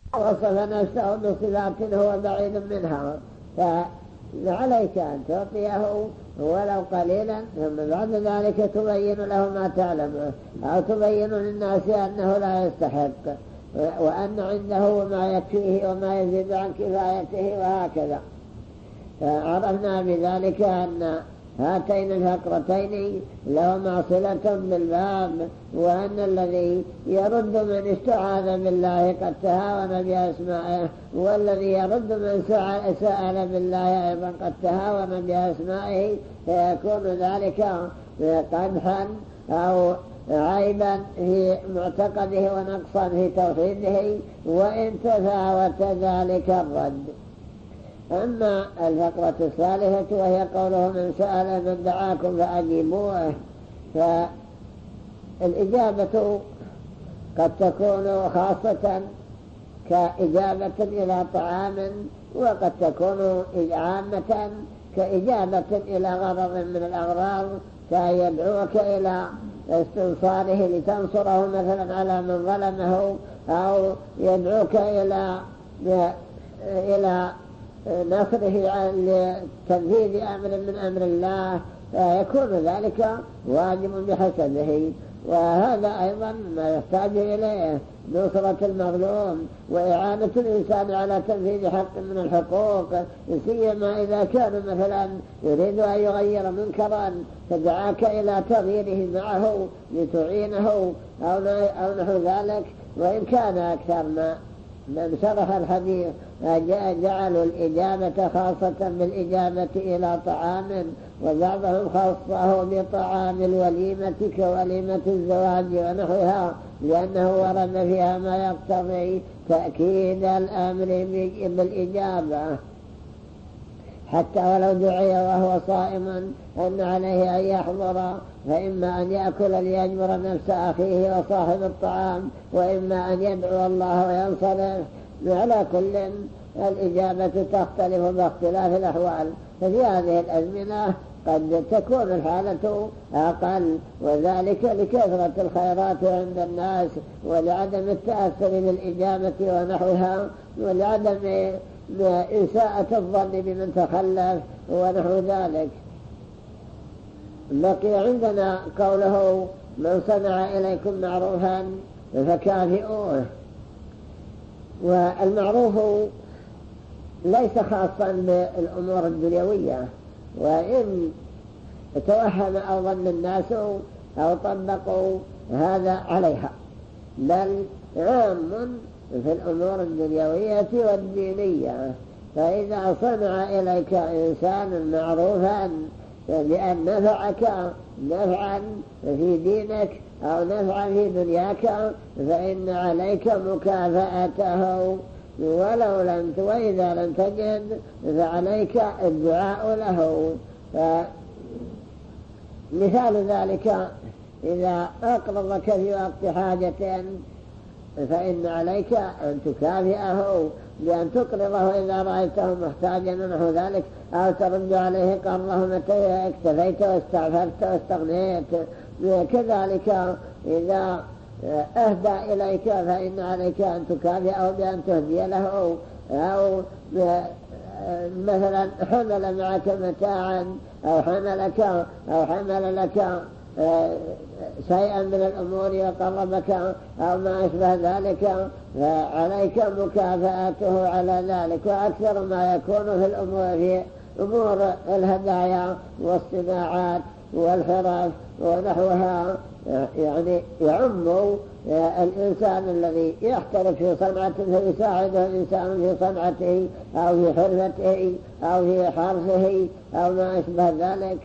وصف نفسه بصفات هو بعيد منها، فعليك أن تعطيه ولو قليلا، ثم بعد ذلك تبين له ما تعلمه، أو تبين للناس أنه لا يستحق، وأن عنده ما يكفيه وما يزيد عن كفايته، وهكذا. فعرفنا بذلك أن هاتين الفقرتين لهما صلة بالباب، وأن الذي يرد من استعاذ بالله قد تهاون بأسمائه، والذي يرد من سأل بالله أيضا قد تهاون بأسمائه، فيكون ذلك قدحا أو عيبا في معتقده ونقصا في توحيده، وإن تفاوت ذلك الرد. أما الفقرة الثالثة وهي قوله من سأل من دعاكم فأجيبوه، فالإجابة قد تكون خاصة كإجابة إلى طعام، وقد تكون عامة كإجابة إلى غرض من الأغراض، فيدعوك إلى استنصاره لتنصره مثلا على من ظلمه، أو يدعوك إلى نصره لتنفيذ أمر من أمر الله، يكون ذلك واجب بحسبه. وهذا أيضا ما يحتاج إليه نصرة المظلوم وإعانة الإنسان على تنفيذ حق من الحقوق، سيما إذا كان مثلا يريد أن يغير منكرا فدعاك إلى تغييره معه لتعينه أو نحو ذلك. وإن كان أكثر من شرح الحديث جعلوا الإجابة خاصة بالإجابة إلى طعام، وبعضهم خصه بطعام الوليمة كوليمة الزواج ونحوها، لأنه ورد فيها ما يقتضي تأكيد الأمر بالإجابة، حتى ولو دعي وهو صائم أن عليه أن يحضر، فإما أن يأكل ليجبر نفس أخيه وصاحب الطعام، وإما أن يدعو الله وينصرف. على كل الإجابة تختلف باختلاف الأحوال، ففي هذه الأزمنة قد تكون الحالة أقل، وذلك لكثرة الخيرات عند الناس، ولعدم التأثر بالإجابة ونحوها، ولعدم إساءة الظن بمن تخلف ونحو ذلك. بقي عندنا قوله من صنع إليكم معروفا فكافئوه. والمعروف ليس خاصا بالأمور الدنيوية، وإن توهم أو ظن الناس أو طبقوا هذا عليها، بل عام في الأمور الدنيوية والدينية. فإذا صنع إليك إنسان معروفا بأن نفعك نفعا في دينك أو نفعا في دنياك، فإن عليك مكافأته، وإذا لم تجد فعليك الدعاء له. مثال ذلك إذا أقرضك في وقت حاجة فإن عليك أن تكافئه بأن تقرضه إذا رأيته محتاجا نحو ذلك، أو ترد عليه قرضه متى اكتفيت واستعففت واستغنيت. كذلك إذا أهدى إليك فإن عليك أن تكافئه بأن تهدي له، أو مثلا حمل معك متاعا أو حمل لك شيئا من الأمور وقربك أو ما أشبه ذلك، فعليك مكافأته على ذلك. وأكثر ما يكون في أمور الهدايا والصناعات والحرف ونحوها، يعني يعم الإنسان الذي يحترف في صنعته فيساعده الإنسان في صنعته أو في حرفته أو في حرفه أو ما أشبه ذلك.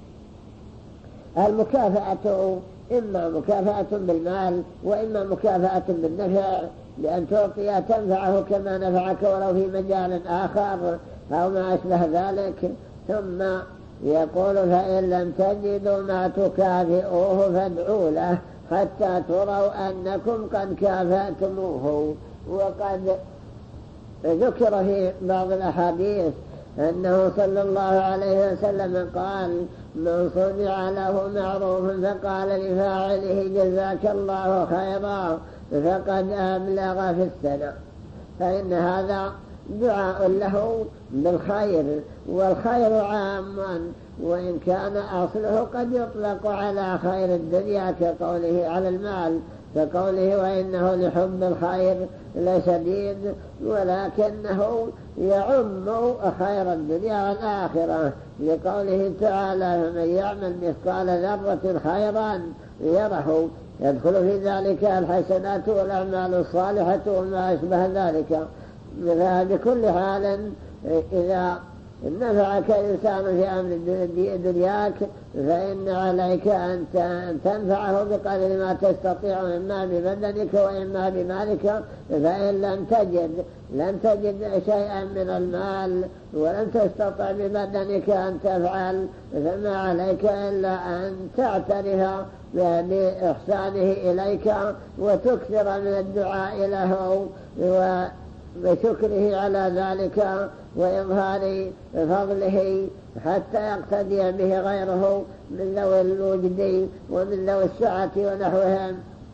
المكافأة إما مكافأة بالمال، وإما مكافأة بالنفع، بأن تعطي تنفعه كما نفعك ولو في مجال آخر أو ما أشبه ذلك. ثم يقول فإن لم تجدوا ما تكافئوه فادعوا له حتى تروا أنكم قد كافأتموه. وقد ذكر في بعض الأحاديث أنه صلى الله عليه وسلم قال من صنع له معروف فقال لفاعله جزاك الله خيرا فقد أبلغ في السنة. فإن هذا دعاء له بالخير، والخير عام، وإن كان أصله قد يطلق على خير الدنيا كقوله على المال، كقوله وإنه لحب الخير لشديد، ولكنه يعم خير الدنيا والآخرة لقوله تعالى فمن يعمل مثقال ذرة خيرا يره، يدخل في ذلك الحسنات والأعمال الصالحة وما أشبه ذلك. فبكل حال إذا نفعك إنسان في أمر دنياك فإن عليك أن تنفعه بقدر ما تستطيع، إما ببدنك وإما بمالك. فإن لم تجد شيئا من المال ولم تستطع ببدنك أن تفعل، فما عليك إلا أن تعترف بإحسانه إليك وتكثر من الدعاء له وشكره على ذلك وإظهار فضله حتى يقتدي به غيره من ذوي الوجد ومن ذوي السعة ونحوهم.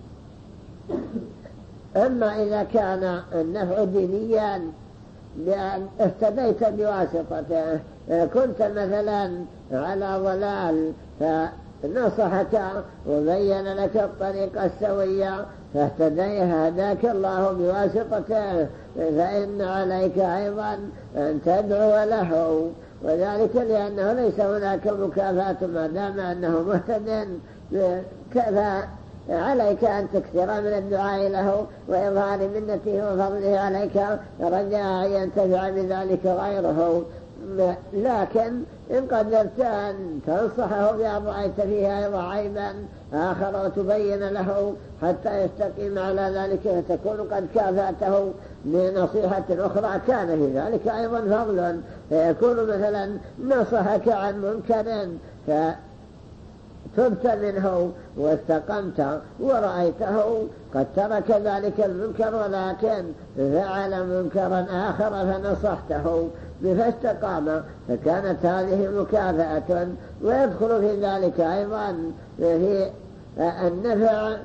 أما إذا كان النفع دينيا بأن اهتديت بواسطته، كنت مثلا على ضلال فنصحك وبين لك الطريق السوية فاهتديه هداك الله بواسطته، فإن عليك أيضا أن تدعو له، وذلك لأنه ليس هناك مكافأة ما دام أنه مهتد، عليك أن تكثر من الدعاء له وإظهار منته وفضله عليك رجاء ينتفع بذلك غيره. لكن إن قدرت أن تنصحه بأن رأيت فيه أيضا عيبا آخر وتبين له حتى يستقيم على ذلك فتكون قد كافأته بنصيحة أخرى، كان في ذلك أيضا فضل، فيكون مثلا نصحك عن منكر تبت منه واستقمت ورأيته قد ترك ذلك المنكر ولكن فعل منكرا آخر فنصحته فاستقام، فكانت هذه مكافأة. ويدخل في ذلك أيضا في النفع،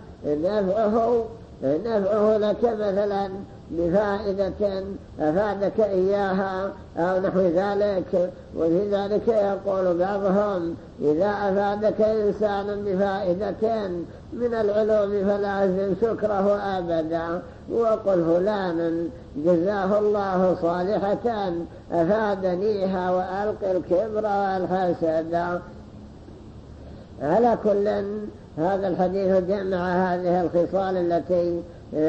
نفعه لك مثلا بفائدة أفادك إياها أو نحو ذلك. وفي ذلك يقول بعضهم إذا أفادك إنسان بفائدة من العلوم فلازم شكره أبدا، وقل فلانا جزاه الله صالحة أفادنيها وألقي الكبر والحسد. على كل هذا الحديث جمع هذه الخصال التي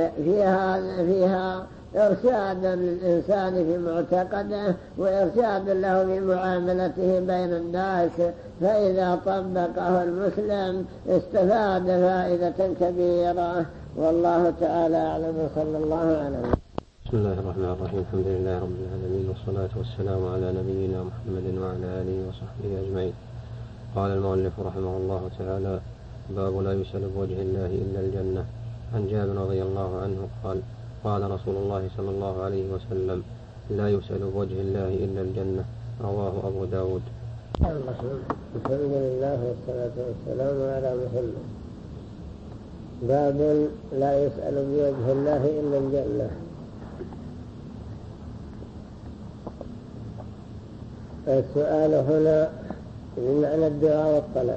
فيها إرشاد للإنسان في معتقده وإرشاد له في معاملته بين الناس، فإذا طبقه المسلم استفاد فائدة كبيرة. والله تعالى أعلم، صلى الله عليه وسلم. بسم الله الرحمن الرحيم، الحمد لله رب العالمين، والصلاة والسلام على نبينا محمد وعلى آله وصحبه أجمعين. قال المؤلف رحمه الله تعالى: باب لا يسأل بوجه الله إلا الجنة. عن جابر رضي الله عنه قال: قال رسول الله صلى الله عليه وسلم: لا يسأل بوجه الله إلا الجنة. رواه أبو داود. الحمد لله والصلاة والسلام على محمد. باب لا يسأل بوجه الله إلا الجنة. السؤال هنا بمعنى الدعاء والطلب،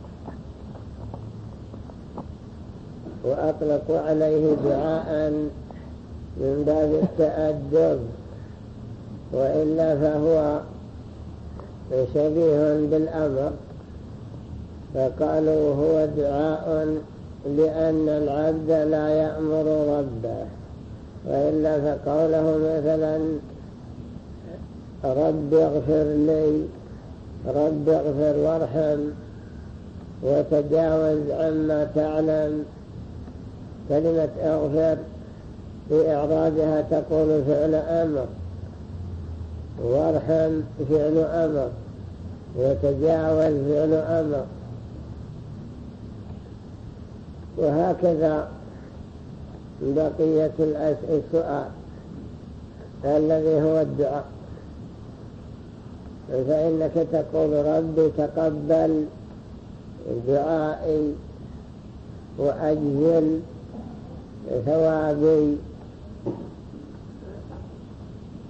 وأطلقوا عليه دعاء من باب التأدب، وإلا فهو شبيه بالأمر، فقالوا هو دعاء لأن العبد لا يأمر ربه، وإلا فقوله مثلا رب اغفر لي، رب اغفر وارحم وتجاوز عما تعلم. كلمة اغفر في إعرابها تقول فعل أمر، وارحم فعل أمر، وتجاوز فعل أمر، وهكذا بقية السؤال الذي هو الدعاء. فإنك تقول ربي تقبل دعائي وأجزل ثوابي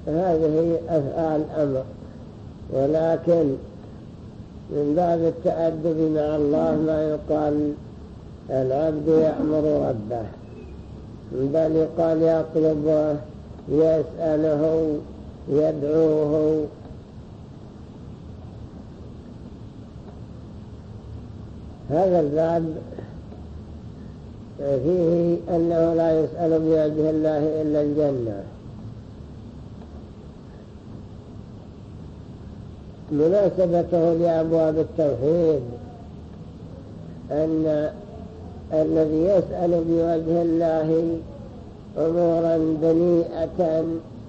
هذه أفعال أمر، ولكن من باب التأدب مع الله ما يقال العبد يأمر ربه، بل يقال يطلبه، يسأله، يدعوه. هذا الباب فيه أنه لا يسأل بوجه الله إلا الجنة. مناسبته لأبواب التوحيد أن الذي يسأل بوجه الله أمورا دنيئة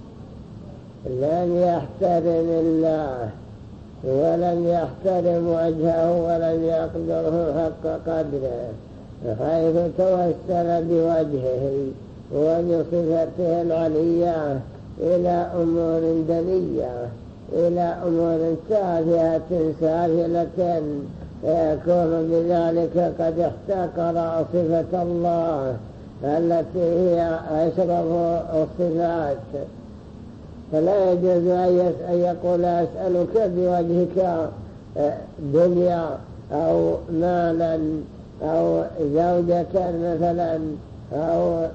لم يحترم الله ولم يحترم وجهه ولم يقدره حق قدره، حيث توسل بوجهه وبصفته العلية إلى أمور دنيئة، إلى أمور سافهة سافلة، يكون بذلك قد احتقر صفة الله التي هي أشرف الصفات. فلا يجوز أن يقول أسألك بوجهك دنيا أو مالا أو زوجة مثلا أو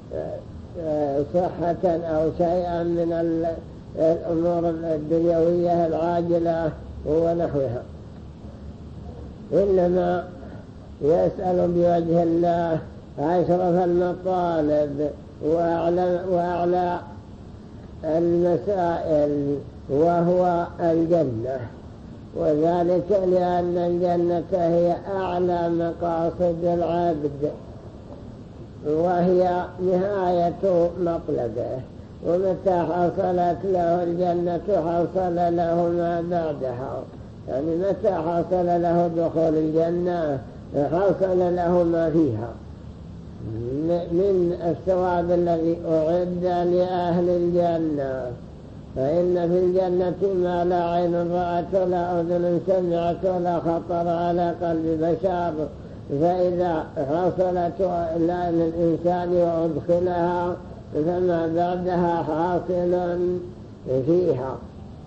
صحة أو شيئا من الأمور الدنيوية العاجلة ونحوها، إنما يسأل بوجه الله أشرف المطالب وأعلى المسائل وهو الجنة، وذلك لأن الجنة هي أعلى مقاصد العبد وهي نهاية مطلبه، ومتى حصلت له الجنة حصل له ما بعدها، يعني متى حصل له دخول الجنة حصل له ما فيها من الثواب الذي أعد لأهل الجنة. فإن في الجنة ما لا عين رأت ولا أذن سمعت ولا خطر على قلب بشر، فإذا حصلت للإنسان وأدخلها فما بعدها حاصل فيها.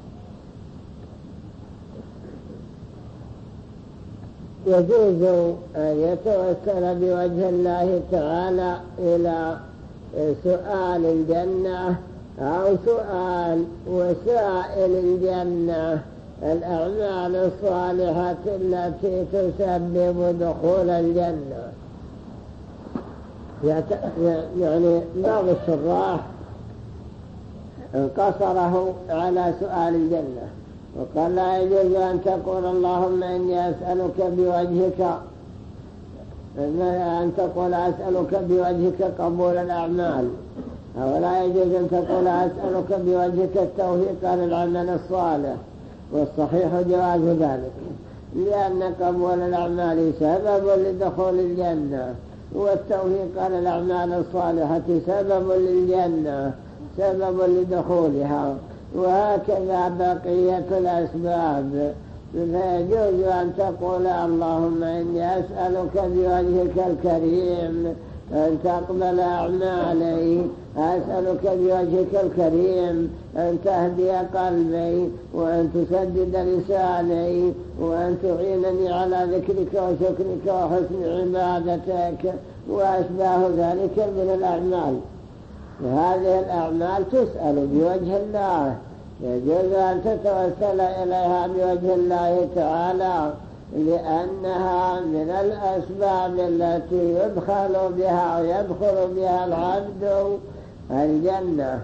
يجوز أن يتوسل بوجه الله تعالى إلى سؤال الجنة أو سؤال وسائل الجنة، الأعمال الصالحة التي تسبب دخول الجنة. يعني بعض الشراح قصره على سؤال الجنة وقال لا يجوز أن تقول اللهم إني أسألك بوجهك، أن تقول أسألك بوجهك قبول الأعمال، أو لا يجوز أن تقول أسألك بوجهك التوفيق للعمل الصالح. والصحيح جواز ذلك، لأن قبول الأعمال سبب لدخول الجنة، والتوفيق للأعمال الصالحة سبب للجنة، سبب لدخولها، وهكذا بقية الأسباب. فيجوز أن تقول اللهم إني أسألك بوجهك الكريم أن تقبل أعمالي، أسألك بوجهك الكريم أن تهدي قلبي، وأن تسدد لساني، وأن تعينني على ذكرك وشكرك وحسن عبادتك، وأشباه ذلك من الأعمال. هذه الأعمال تسأل بوجه الله، يجوز أن تتوسل إليها بوجه الله تعالى، لأنها من الأسباب التي يدخل بها ويدخل بها العبد الجنة.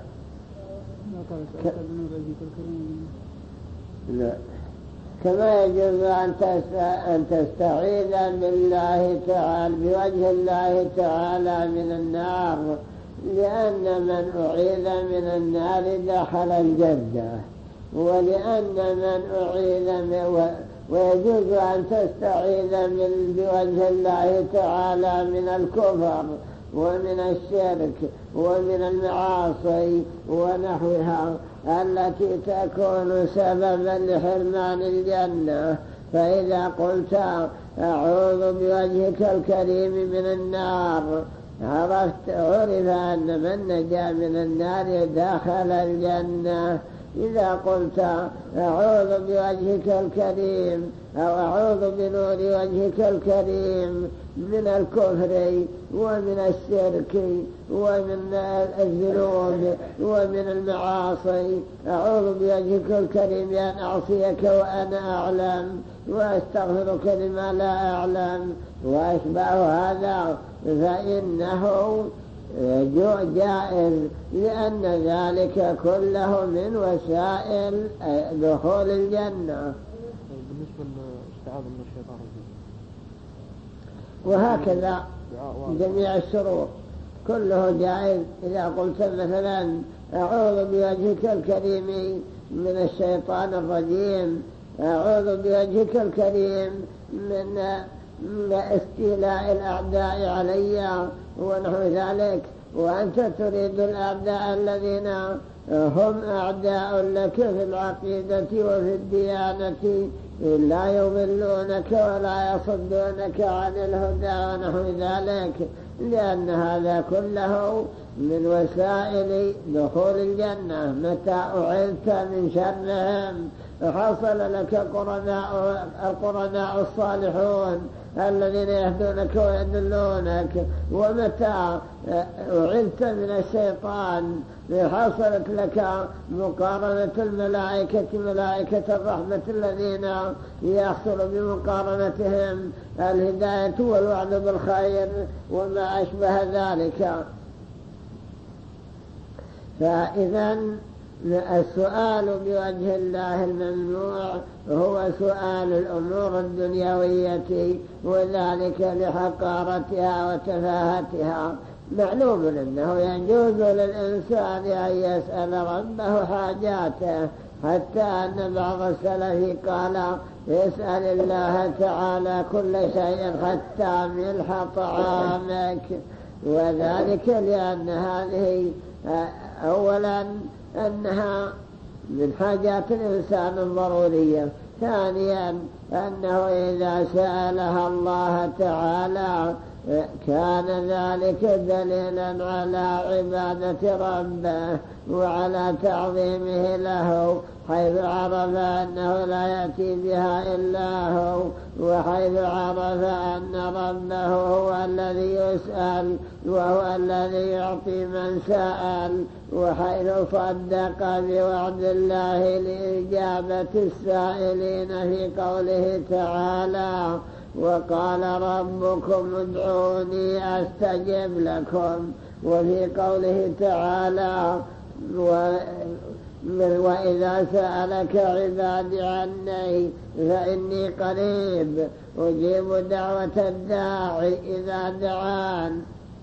لا. كما يجوز أن تستعيذ بالله تعالى بوجه الله تعالى من النار، لأن من أعيذ من النار دخل الجنة، ولأن من أعيذ ويجوز أن تستعيذ بوجه الله تعالى من الكفر ومن الشرك ومن المعاصي ونحوها التي تكون سببا لحرمان الجنة. فإذا قلت أعوذ بوجهك الكريم من النار، عرف أن من نجا من النار دخل الجنة. إذا قلت أعوذ بوجهك الكريم أو أعوذ بنور وجهك الكريم من الكفر ومن الشرك ومن الذنوب ومن المعاصي، أعوذ بوجهك الكريم أن أعصيك وأنا أعلم وأستغفرك لما لا أعلم وأشبه هذا، فإنه جائز، لأن ذلك كله من وسائل دخول الجنة. بالنسبة للاستعاذة من الشيطان الرجيم وهكذا جميع الشروط كله جائز. إذا قلت مثلا أعوذ بوجهك الكريم من الشيطان الرجيم، أعوذ بوجهك الكريم من استيلاء الأعداء علي ونحو ذلك، وأنت تريد الأعداء الذين هم أعداء لك في العقيدة وفي الديانة لا يضلونك ولا يصدونك عن الهدى ونحو ذلك، لأن هذا كله من وسائل دخول الجنة. متى أعذت من شرهم حصل لك القرناء الصالحون الذين يهدونك ويدلونك، ومتى أعذت من الشيطان حصلت لك مقارنة الملائكة ملائكة الرحمة الذين يحصل بمقارنتهم الهداية والوعد بالخير وما أشبه ذلك. فإذا السؤال بوجه الله الممنوع هو سؤال الأمور الدنيوية، وذلك لحقارتها وتفاهتها. معلوم أنه يجوز للإنسان أن يسأل ربه حاجاته، حتى أن بعض السلف قال يسأل الله تعالى كل شيء حتى ملح طعامك، وذلك لأن هذه أولا أنها من حاجات الإنسان الضرورية، ثانيا أنه إذا سألها الله تعالى كان ذلك دليلا على عبادة ربه وعلى تعظيمه له، حيث عرف أنه لا يأتي بها إلا هو، وحيث عرف أن ربه هو الذي يسأل وهو الذي يعطي من سأل، وحيث صدق بوعد الله لإجابة السائلين في قوله تعالى وقال ربكم ادعوني أستجب لكم، وفي قوله تعالى وإذا سألك عبادي عني فإني قريب أجيب دعوة الداعي إذا دعان.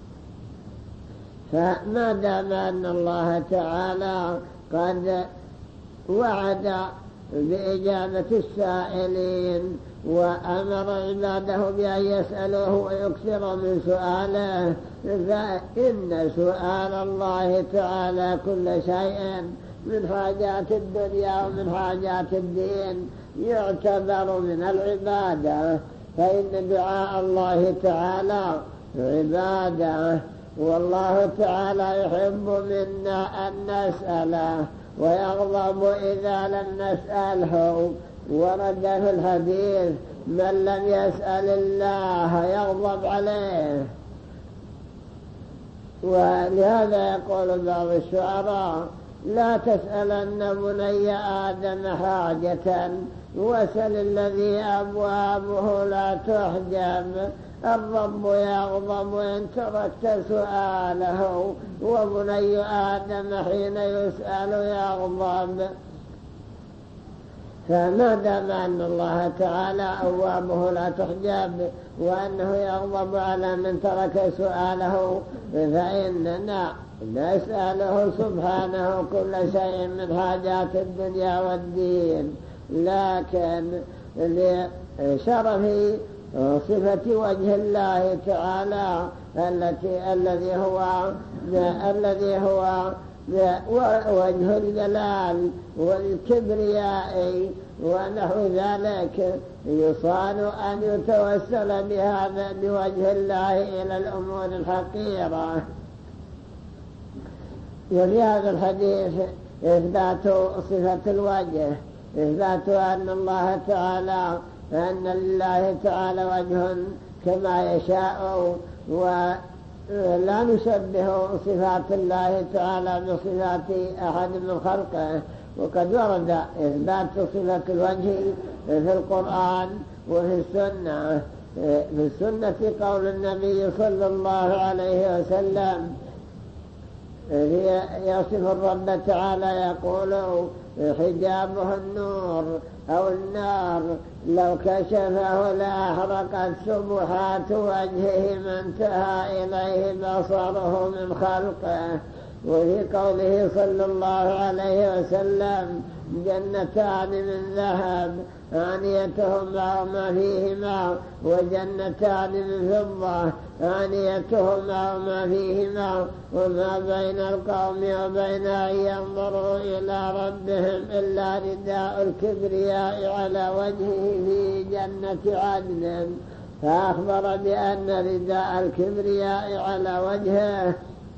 فما دام أن الله تعالى قد وعد بإجابة السائلين وأمر عباده بأن يسألوه ويكثر من سؤاله، فإن سؤال الله تعالى كل شيء من حاجات الدنيا ومن حاجات الدين يعتبر من العبادة، فإن دعاء الله تعالى عبادة، والله تعالى يحب منا أن نسأله ويغضب إذا لم نسأله. ورد في الحديث من لم يسأل الله يغضب عليه. ولهذا يقول بعض الشعراء لا تسألن بني آدم حاجة وسل الذي أبوابه لا تحجب، الرب يغضب إن تركت سؤاله وبني آدم حين يسأل يغضب. فما دام أن الله تعالى أبوابه لا تحجب وأنه يغضب على من ترك سؤاله، فإننا نسأله سبحانه كل شيء من حاجات الدنيا والدين، لكن لشرف صفة وجه الله تعالى الذي هو ووجه الجلال والكبرياء ونحو ذلك يصان أن يتوسل بهذا بوجه الله إلى الأمور الحقيرة. وفي هذا الحديث إثبات صفة الوجه، إثبات أن الله تعالى أن لله تعالى وجه كما يشاء، ولا نشبه صفات الله تعالى بصفات أحد من خلقه. وقد ورد إثبات صفة الوجه في القرآن وفي السنة. في السنة قول النبي صلى الله عليه وسلم يصف الرب تعالى يقول حجابه النور أو النار لو كشفه لأحرقت سبحات وجهه ما انتهى إليه بصره من خلقه. وفي قوله صلى الله عليه وسلم جنتان من ذهب آنيتهما وما فيهما وجنتان من فضة آنيتهما وما فيهما وما بين القوم وبين أن ينظروا إلى ربهم إلا رداء الكبرياء على وجهه في جنة عدن. فأخبر بأن رداء الكبرياء على وجهه.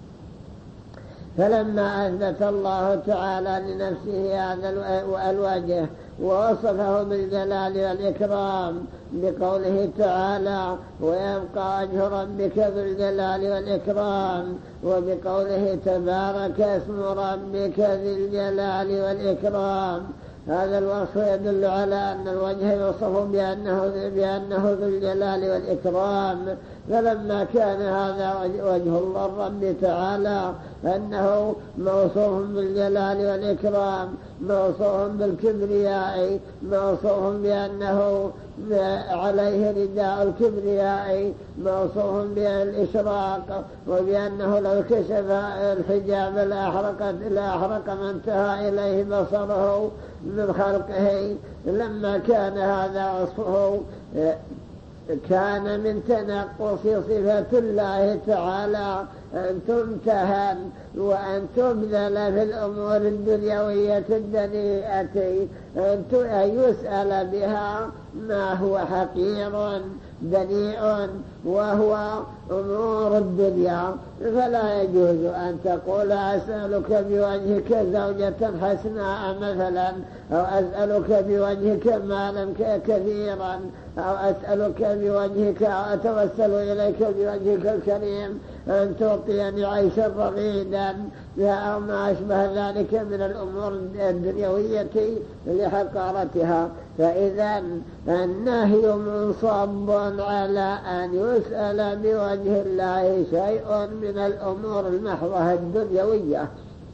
فلما أثبت الله تعالى لنفسه هذا الوجه ووصفه بالجلال والإكرام بقوله تعالى ويبقى وجه ربك بالجلال والإكرام، وبقوله تبارك اسم ربك ذي الجلال والإكرام. هذا الوصف يدل على أن الوجه يوصف بأنه ذو الجلال والإكرام. فلما كان هذا وجه الله الرب تعالى أنه موصوف بالجلال والإكرام، موصوف بالكبرياء، موصوف بأنه عليه رداء الكبرياء، موصوف بالإشراق، وبأنه لو كشف الحجاب لأحرق ما انتهى إليه بصره من خلقه. لما كان هذا وصفه كان من تنقص صفة الله تعالى أن تمتهن وأن تبذل في الأمور الدنيوية الدنيئة، أن يسأل بها ما هو حقير دنيء وهو أمور الدنيا. فلا يجوز أن تقول أسألك بوجهك زوجة حسناء مثلا، أو أسألك بوجهك مالا كثيرا، أو أسألك بوجهك أو أتوسل إليك بوجهك الكريم أن تعطيني عيشا رغيدا، أو ما أشبه ذلك من الأمور الدنيوية لحقارتها. فإذا النهي منصب على أن يسأل بوجه الله شيء من الأمور المحضة الدنيوية.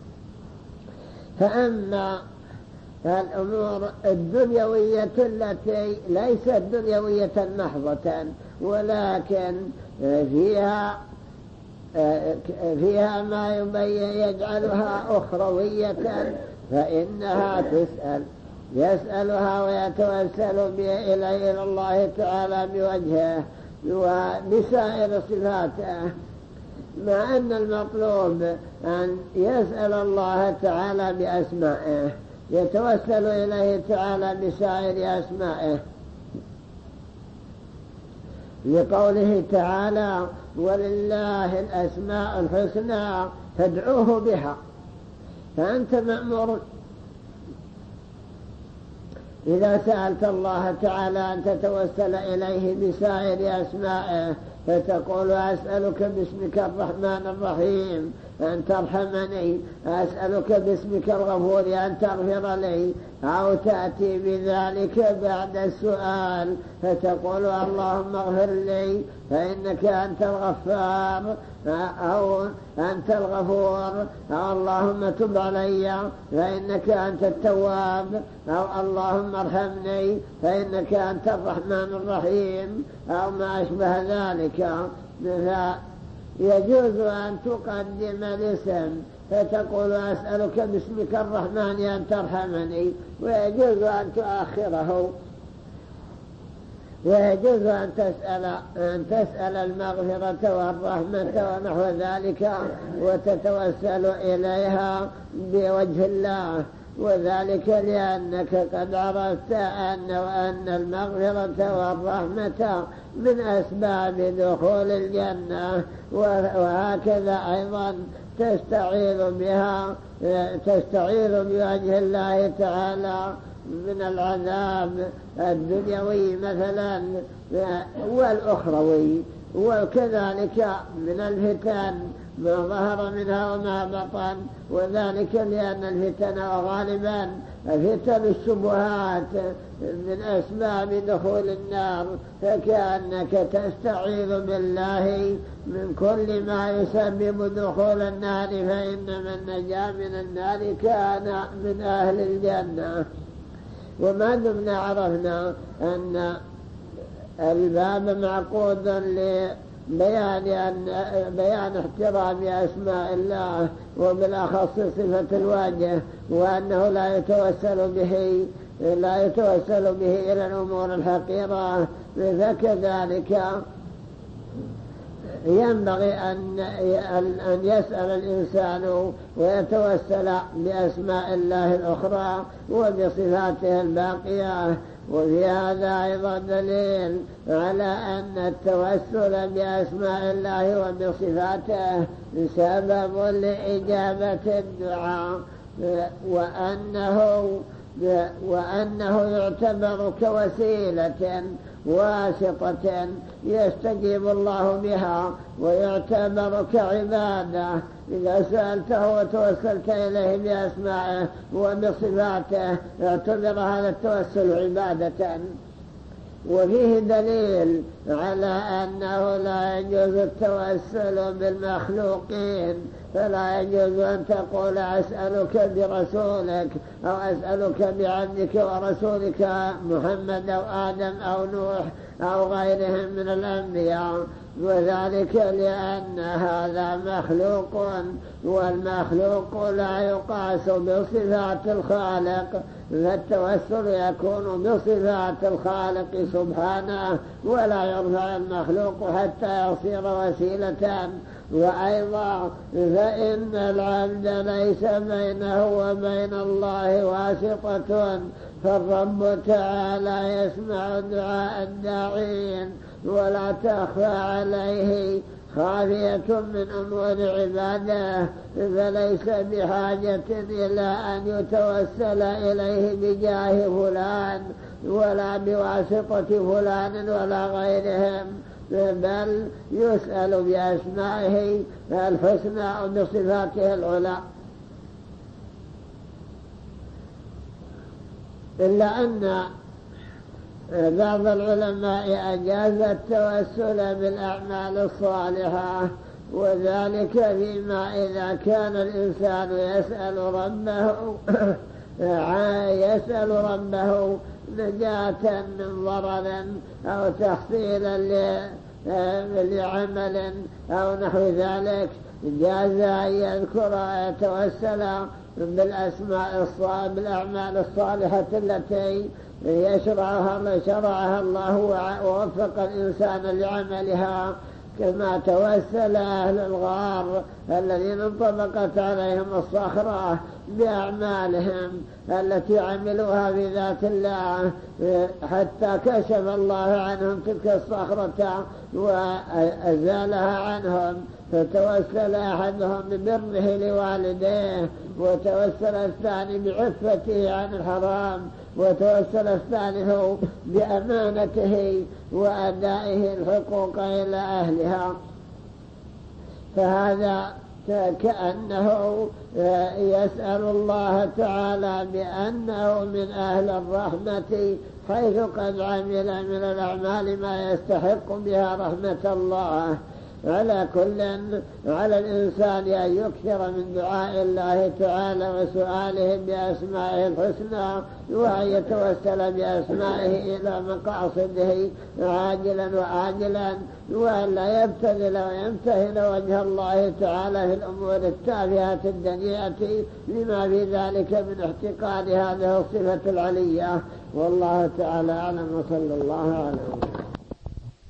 فأما الأمور الدنيوية التي ليست دنيوية محضة ولكن فيها ما يجعلها أخروية، فإنها يسألها ويتوسل إلى الله تعالى بوجهه وبسائر صفاته، مع أن المطلوب أن يسأل الله تعالى بأسمائه، يتوسل إليه تعالى بسائر أسمائه، لقوله تعالى ولله الأسماء الحسنى فادعوه بها. فأنت مأمور إذا سألت الله تعالى أن تتوسل إليه بسائر أسمائه، فتقول أسألك باسمك الرحمن الرحيم أن ترحمني، أسألك باسمك الغفور أن تغفر لي، أو تأتي بذلك بعد السؤال فتقول اللهم اغفر لي فإنك أنت الغفار، أو أنت الغفور، أو اللهم تب علي فإنك أنت التواب، أو اللهم ارحمني فإنك أنت الرحمن الرحيم، أو ما أشبه ذلك. يجوز أن تقدم الاسم فتقول أسألك باسمك الرحمن أن ترحمني، ويجوز أن تؤخره ويجوز أن تسأل المغفرة والرحمة ونحو ذلك وتتوسل إليها بوجه الله، وذلك لأنك قد عرفت أن المغفرة والرحمة من أسباب دخول الجنة، وهكذا أيضا تستعيذ بوجه الله تعالى من العذاب الدنيوي مثلا والأخروي، وكذلك من الفتن ما ظهر منها وما بطن، وذلك لأن الفتن غالبا فتن الشبهات من أسباب دخول النار، فكأنك تستعيذ بالله من كل ما يسبب دخول النار، فإن من نجا من النار كان من أهل الجنة. وما دمنا عرفنا أن الباب معقود بيان احترام أسماء الله وبالأخص صفة الوجه، وأنه لا يتوسل به إلى الأمور الحقيرة، فكذلك ينبغي أن يسأل الإنسان ويتوسل بأسماء الله الأخرى وبصفاته الباقية. وفي هذا أيضا دليل على أن التوسل بأسماء الله وبصفاته سبب لإجابة الدعاء، وأنه يعتبر كوسيلة واسطة يستجيب الله بها، ويعتبر كعبادة إذا سألته وتوسلت إليه بأسمائه وبصفاته اعتبر هذا التوسل عبادة. وفيه دليل على أنه لا يجوز التوسل بالمخلوقين، فلا يجوز أن تقول أسألك برسولك أو أسألك بعبدك ورسولك محمد أو آدم أو نوح أو غيرهم من الأنبياء، وذلك لأن هذا مخلوق، والمخلوق لا يقاس بصفات الخالق، فالتوسل يكون بصفات الخالق سبحانه ولا يرفع المخلوق حتى يصير وسيلة. وأيضا فإن العبد ليس بينه وبين الله واسطة، فالرب تعالى يسمع دعاء الداعين ولا تخفى عليه خافية من أمور عباده، فليس بحاجة إلى أن يتوسل إليه بجاه فلان ولا بواسطة فلان ولا غيرهم، بل يسأل بأسمائه الحسنى وبصفاته العلى. إلا أن بعض العلماء أجاز التوسل بالأعمال الصالحة، وذلك فيما إذا كان الإنسان يسأل ربه نجاة من ضرر أو تحصيلا لعمل أو نحو ذلك، جاز أن يذكر ويتوسل بالأعمال الصالحة التي شرعها الله ووفق الإنسان لعملها، كما توسل أهل الغار الذين انطبقت عليهم الصخرة بأعمالهم التي عملوها في ذات الله حتى كشف الله عنهم تلك الصخرة وأزالها عنهم، فتوسل أحدهم ببره لوالديه، وتوسل الثاني بعفته عن الحرام، وتوسل الثالث بأمانته وأدائه الحقوق إلى أهلها. فهذا كأنه يسأل الله تعالى بأنه من أهل الرحمة، حيث قد عمل من الأعمال ما يستحق بها رحمة الله. على كل على الإنسان أن يكثر من دعاء الله تعالى وسؤاله بأسمائه الحسنى، وأن يتوسل بأسمائه إلى مقاصده عاجلا وآجلا، وأن لا يبتذل ويمتهن وجه الله تعالى في الأمور التافهة الدنيئة لما في ذلك من احتقار هذه الصفة العلية. والله تعالى أعلم، وصلى الله عليه وسلم.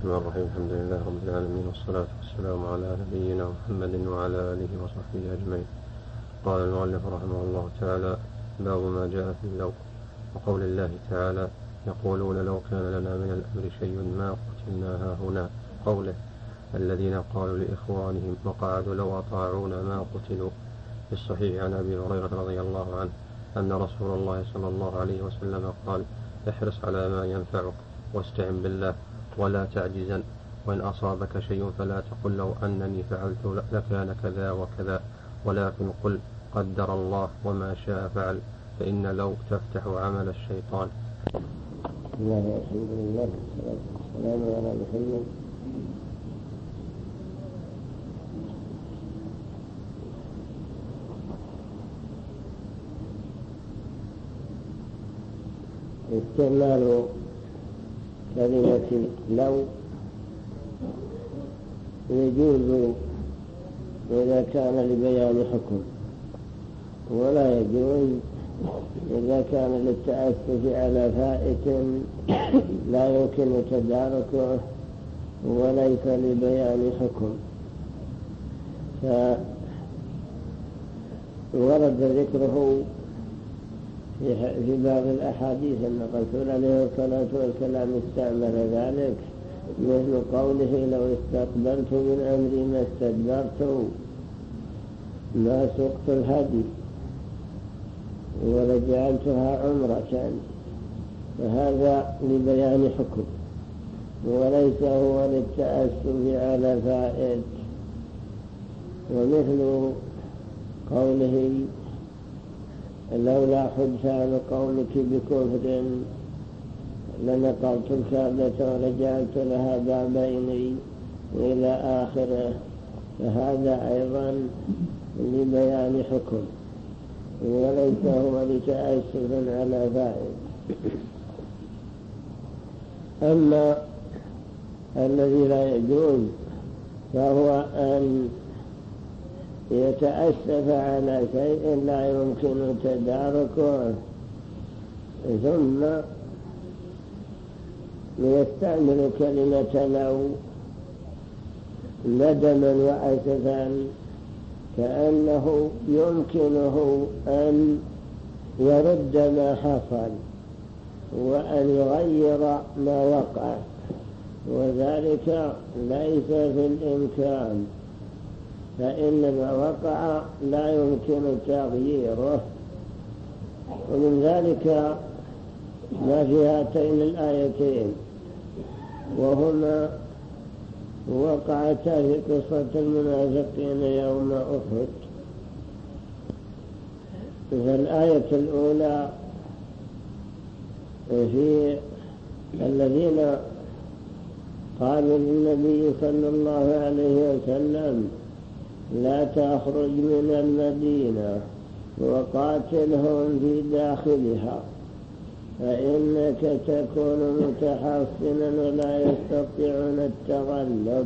الرحمن الرحيم. الحمد لله رب العالمين، والصلاة والسلام على نبينا محمد وعلى آله وصحبه أجمعين. قال المؤلف رحمه الله تعالى: باب ما جاء في اللو. وقول الله تعالى: يقولون لو كان لنا من الأمر شيء ما قتلنا هاهنا. قوله: الذين قالوا لإخوانهم وقعدوا لو أطاعونا ما قتلوا. في الصحيح عن أبي هريرة رضي الله عنه أن رسول الله صلى الله عليه وسلم قال: احرص على ما ينفعك واستعن بالله ولا تعجزن، وإن أصابك شيء فلا تقل لو أنني فعلت لكان كذا وكذا، ولكن قل قدر الله وما شاء فعل، فإن لو تفتح عمل الشيطان. الله الحمد لله والسلام على محمد. استعمال كلمة لو يجوز إذا كان لبيان حكم، ولا يجوز إذا كان للتأسف على فائت لا يمكن تداركه وليس لبيان حكم. فورد ذكره في بعض الأحاديث أن الرسول عليه الصلاة والسلام استعمل ذلك، مثل قوله: لو استقبلت من أمري ما استدبرت ما سقت الهدي ولجعلتها عمرة. فهذا لبيان حكم وليس هو للتأسف على فائت. ومثل قوله: لولا حدثان قولك بكفر لنقلت الكعبة ولجعلت لها بابين إلى آخره. فهذا أيضا لبيان حكم وليس هو لتأسف على فائد. أما الذي لا يجوز فهو أن يتأسف على شيء لا يمكن تداركه ثم يستعمل كلمة لو ندما وأسفا، كأنه يمكنه أن يرد ما حصل وأن يغير ما وقع، وذلك ليس في الإمكان، فإن ما وقع لا يمكن تغييره. ومن ذلك ما في هاتين الآيتين، وهما وقعتا في قصة المنافقين يوم أحد. فالآية الأولى في الذين قالوا للنبي صلى الله عليه وسلم: لا تخرج من المدينة وقاتلهم في داخلها فإنك تكون متحصنا ولا يستطيعون التغلب.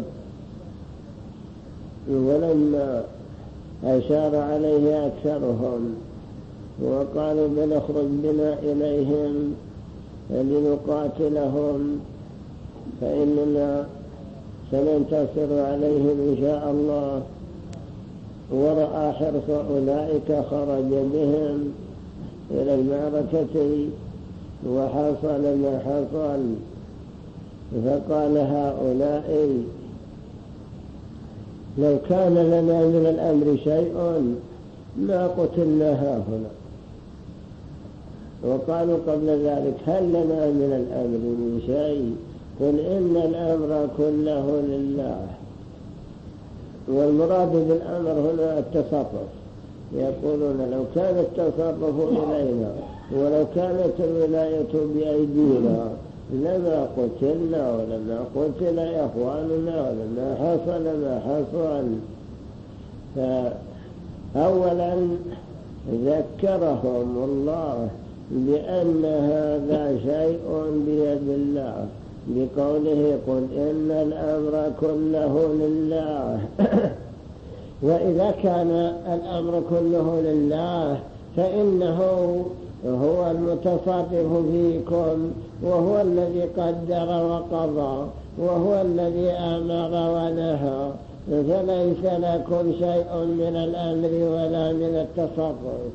ولما أشار عليه أكثرهم وقالوا: بل اخرج بنا إليهم لنقاتلهم فإننا سننتصر عليهم إن شاء الله، ورأى حرص أولئك خرج بهم إلى المعركة وحصل ما حصل. فقال هؤلاء: لو كان لنا من الأمر شيء ما قتلنا هاهنا. وقالوا قبل ذلك: هل لنا من الأمر من شيء؟ قل إن الأمر كله لله. والمراد بالأمر هنا التصرف. يقولون: لو كان التصرف إلينا ولو كانت الولاية بأيدينا لما قتلنا ولما قتل إخواننا ولما حصل ما حصل. فأولا ذكرهم الله بأن هذا شيء بيد الله بقوله: قل إن الأمر كله لله. وإذا كان الأمر كله لله فإنه هو المتصرف فيكم، وهو الذي قدر وقضى، وهو الذي أمر ونهى، فليس لكم شيء من الأمر ولا من التصرف.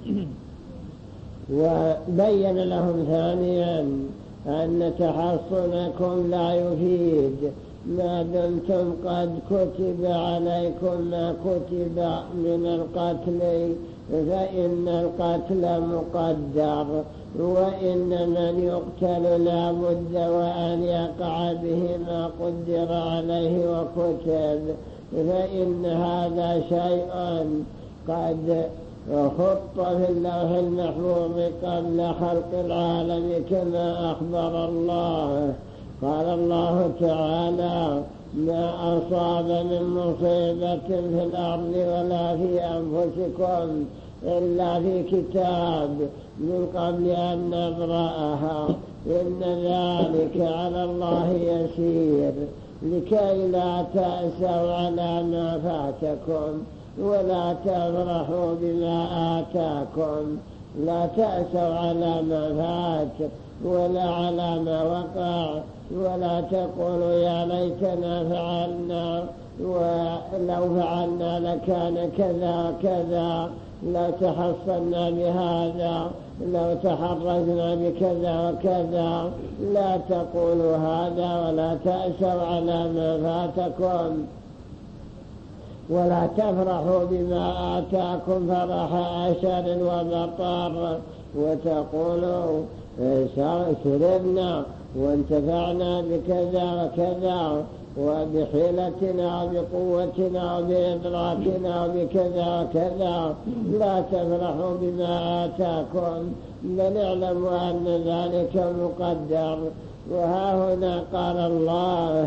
وبين لهم ثانيا أن تحصنكم لا يفيد ما دمتم قد كتب عليكم ما كتب من القتل، فإن القتل مقدر، وإن من يقتل لا بد وأن يقع به ما قدر عليه وكتب، فإن هذا شيء قد خط في اللوح المحفوظ قبل خلق العالم كما أخبر الله. قال الله تعالى: ما أصاب من مصيبة في الأرض ولا في أنفسكم إلا في كتاب من قبل أن نبرأها إن ذلك على الله يسير، لكي لا تأسوا على ما فاتكم ولا تفرحوا بما آتاكم. لا تأسوا على ما فات ولا على ما وقع، ولا تقولوا يا ليتنا فعلنا ولو فعلنا لكان كذا كذا، لو تحصلنا بهذا، لو تحرزنا بكذا وكذا. لا تقولوا هذا ولا تأسوا على ما فاتكم ولا تفرحوا بما آتاكم فرح أشر وبطر، وتقولوا سررنا وانتفعنا بكذا وكذا وبحيلتنا وبقوتنا وبإدراكنا وبكذا وكذا. لا تفرحوا بما آتاكم، بل اعلموا أن ذلك مقدر. وها هنا قال الله: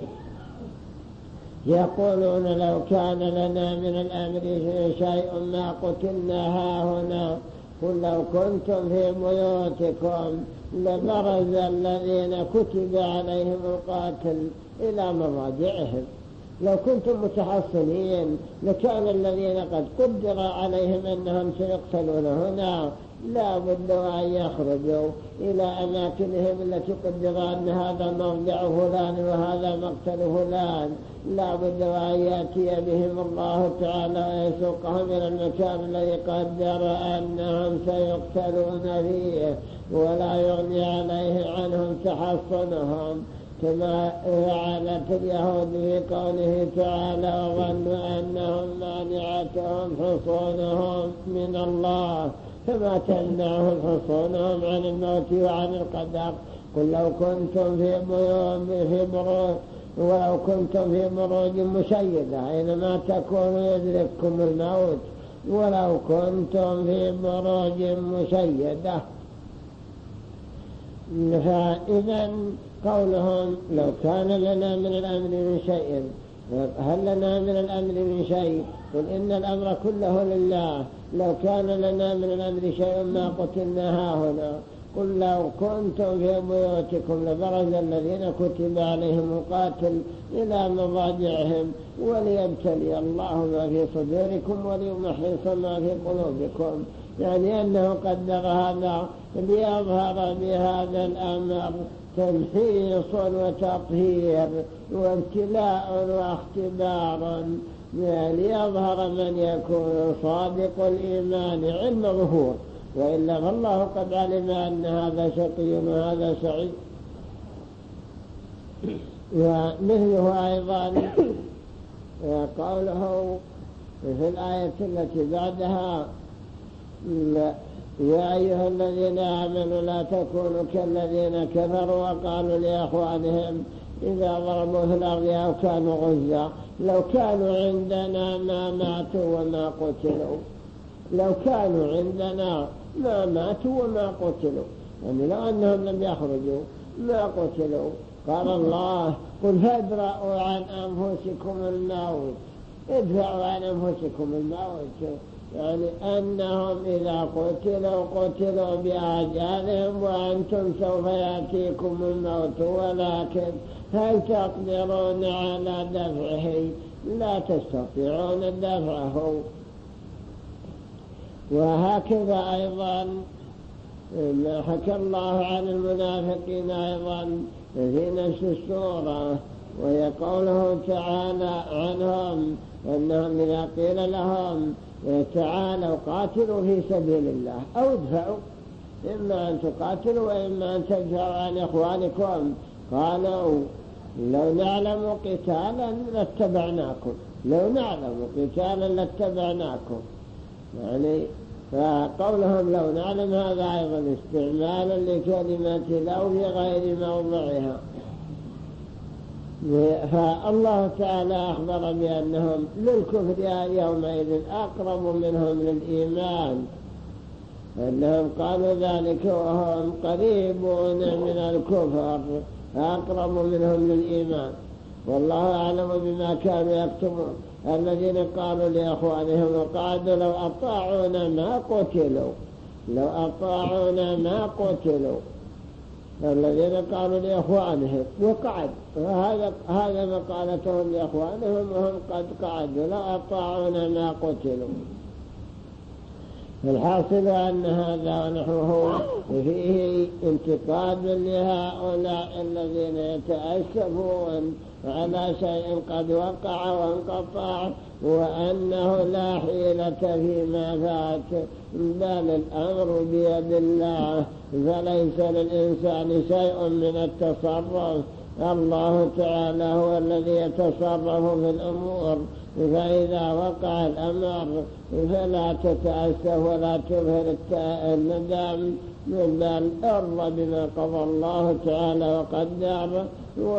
يقولون لو كان لنا من الأمر شيء ما قتلنا هاهنا. قل لو كنتم في بيوتكم لبرز الذين كتب عليهم القتل إلى مضاجعهم. لو كنتم متحصنين لكان الذين قد قدر عليهم أنهم سيقتلون هنا لا بد أن يخرجوا إلى أماكنهم التي قدر أن هذا موضع فلان وهذا مقتل فلان. لا بد أن يأتي بهم الله تعالى ويسوقهم إلى المكان الذي قدر أنهم سيقتلون فيه، ولا يغني عليه عنهم تحصنهم كما فعلت اليهود في قوله تعالى: وظنوا أنهم مانعتهم حصونهم من الله فما تمنعهم حصونهم عن الموت وعن القدر. قل لو كنتم ولو كنتم في بروج مشيدة أينما تكونوا يدرككم الموت، ولو كنتم في بروج مشيدة. فإذا قولهم لو كان لنا من الأمر من شيء، هل لنا من الأمر من شيء؟ قل إن الأمر كله لله. لو كان لنا من الأمر شيء ما قتلنا هاهنا. قل لو كنتم في بيوتكم لبرز الذين كتب عليهم القتل إلى مضاجعهم وليبتلي الله ما في صدوركم وليمحص ما في قلوبكم. يعني أنه قدر هذا ليظهر بهذا الأمر تمحيص وتطهير وابتلاء واختبار، ليظهر من يكون صادق الإيمان علم ظهور، وإلا فالله قد علم أن هذا شقي وهذا سعيد. ومثله أيضا قوله في الآية التي بعدها: يا أيها الذين آمنوا لا تكونوا كالذين كفروا وقالوا لأخوانهم إذا ضربوا في الأرض أو كانوا غزا لو كانوا عندنا ما ماتوا وما قتلوا. لو كانوا عندنا ما ماتوا وما قتلوا، يعني لو أنهم لم يخرجوا ما قتلوا. قال الله: قل فادرأوا عن أنفسكم الموت. ادفعوا عن أنفسكم الموت، يعني أنهم إذا قتلوا بآجالهم وأنتم سوف يأتيكم الموت، ولكن هل تقدرون على دفعه؟ لا تستطيعون دفعه. وهكذا أيضا ما حكى الله عن المنافقين أيضا في نفس السورة، وهي قوله تعالى عنهم أنهم إذا قيل لهم تعالوا قاتلوا في سبيل الله أو ادفعوا، إما أن تقاتلوا وإما أن تدفعوا عن إخوانكم، قالوا لو نعلم قتالا لاتبعناكم، لو نعلم قتالا لاتبعناكم. يعني فقولهم لو نعلم هذا أيضا استعمالا لكلمة لو في غير موضعها. فالله تعالى أخبر بأنهم للكفر يومئذ أقرب منهم للإيمان، أنهم قالوا ذلك وهم قريبون من الكفر أقرب منهم للإيمان، والله أعلم بما كانوا يكتمون. الذين قالوا لأخوانهم وقعدوا لو أطاعونا ما قتلوا، لو أطاعونا ما قتلوا، الذين قالوا لأخوانهم وقعد، هذا مقالتهم لأخوانهم وهم قد قعدوا لو أطاعونا ما قتلوا. الحاصل أن هذا ونحوه فيه انتقاد لهؤلاء الذين يتأسفون على شيء قد وقع وانقطع، وأنه لا حيلة فيما فات، بل الأمر بيد الله، فليس للإنسان شيء من التصرف، الله تعالى هو الذي يتصرف في الأمور. فإذا وقع الأمر فلا تتأسف ولا تظهر الندم، بل ارضى بما قضى الله تعالى وقدر،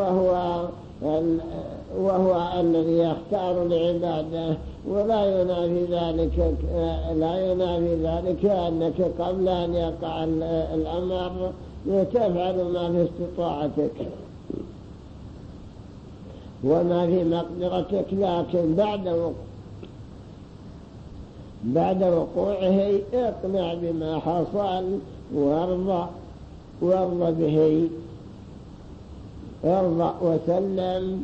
وهو الذي يختار لعباده. ولا ينافي ذلك أنك قبل أن يقع الأمر تفعل ما في استطاعتك وما في مقدرتك، لكن بعد وقوعه اقنع بما حصل وارضى به، ارضى وسلم،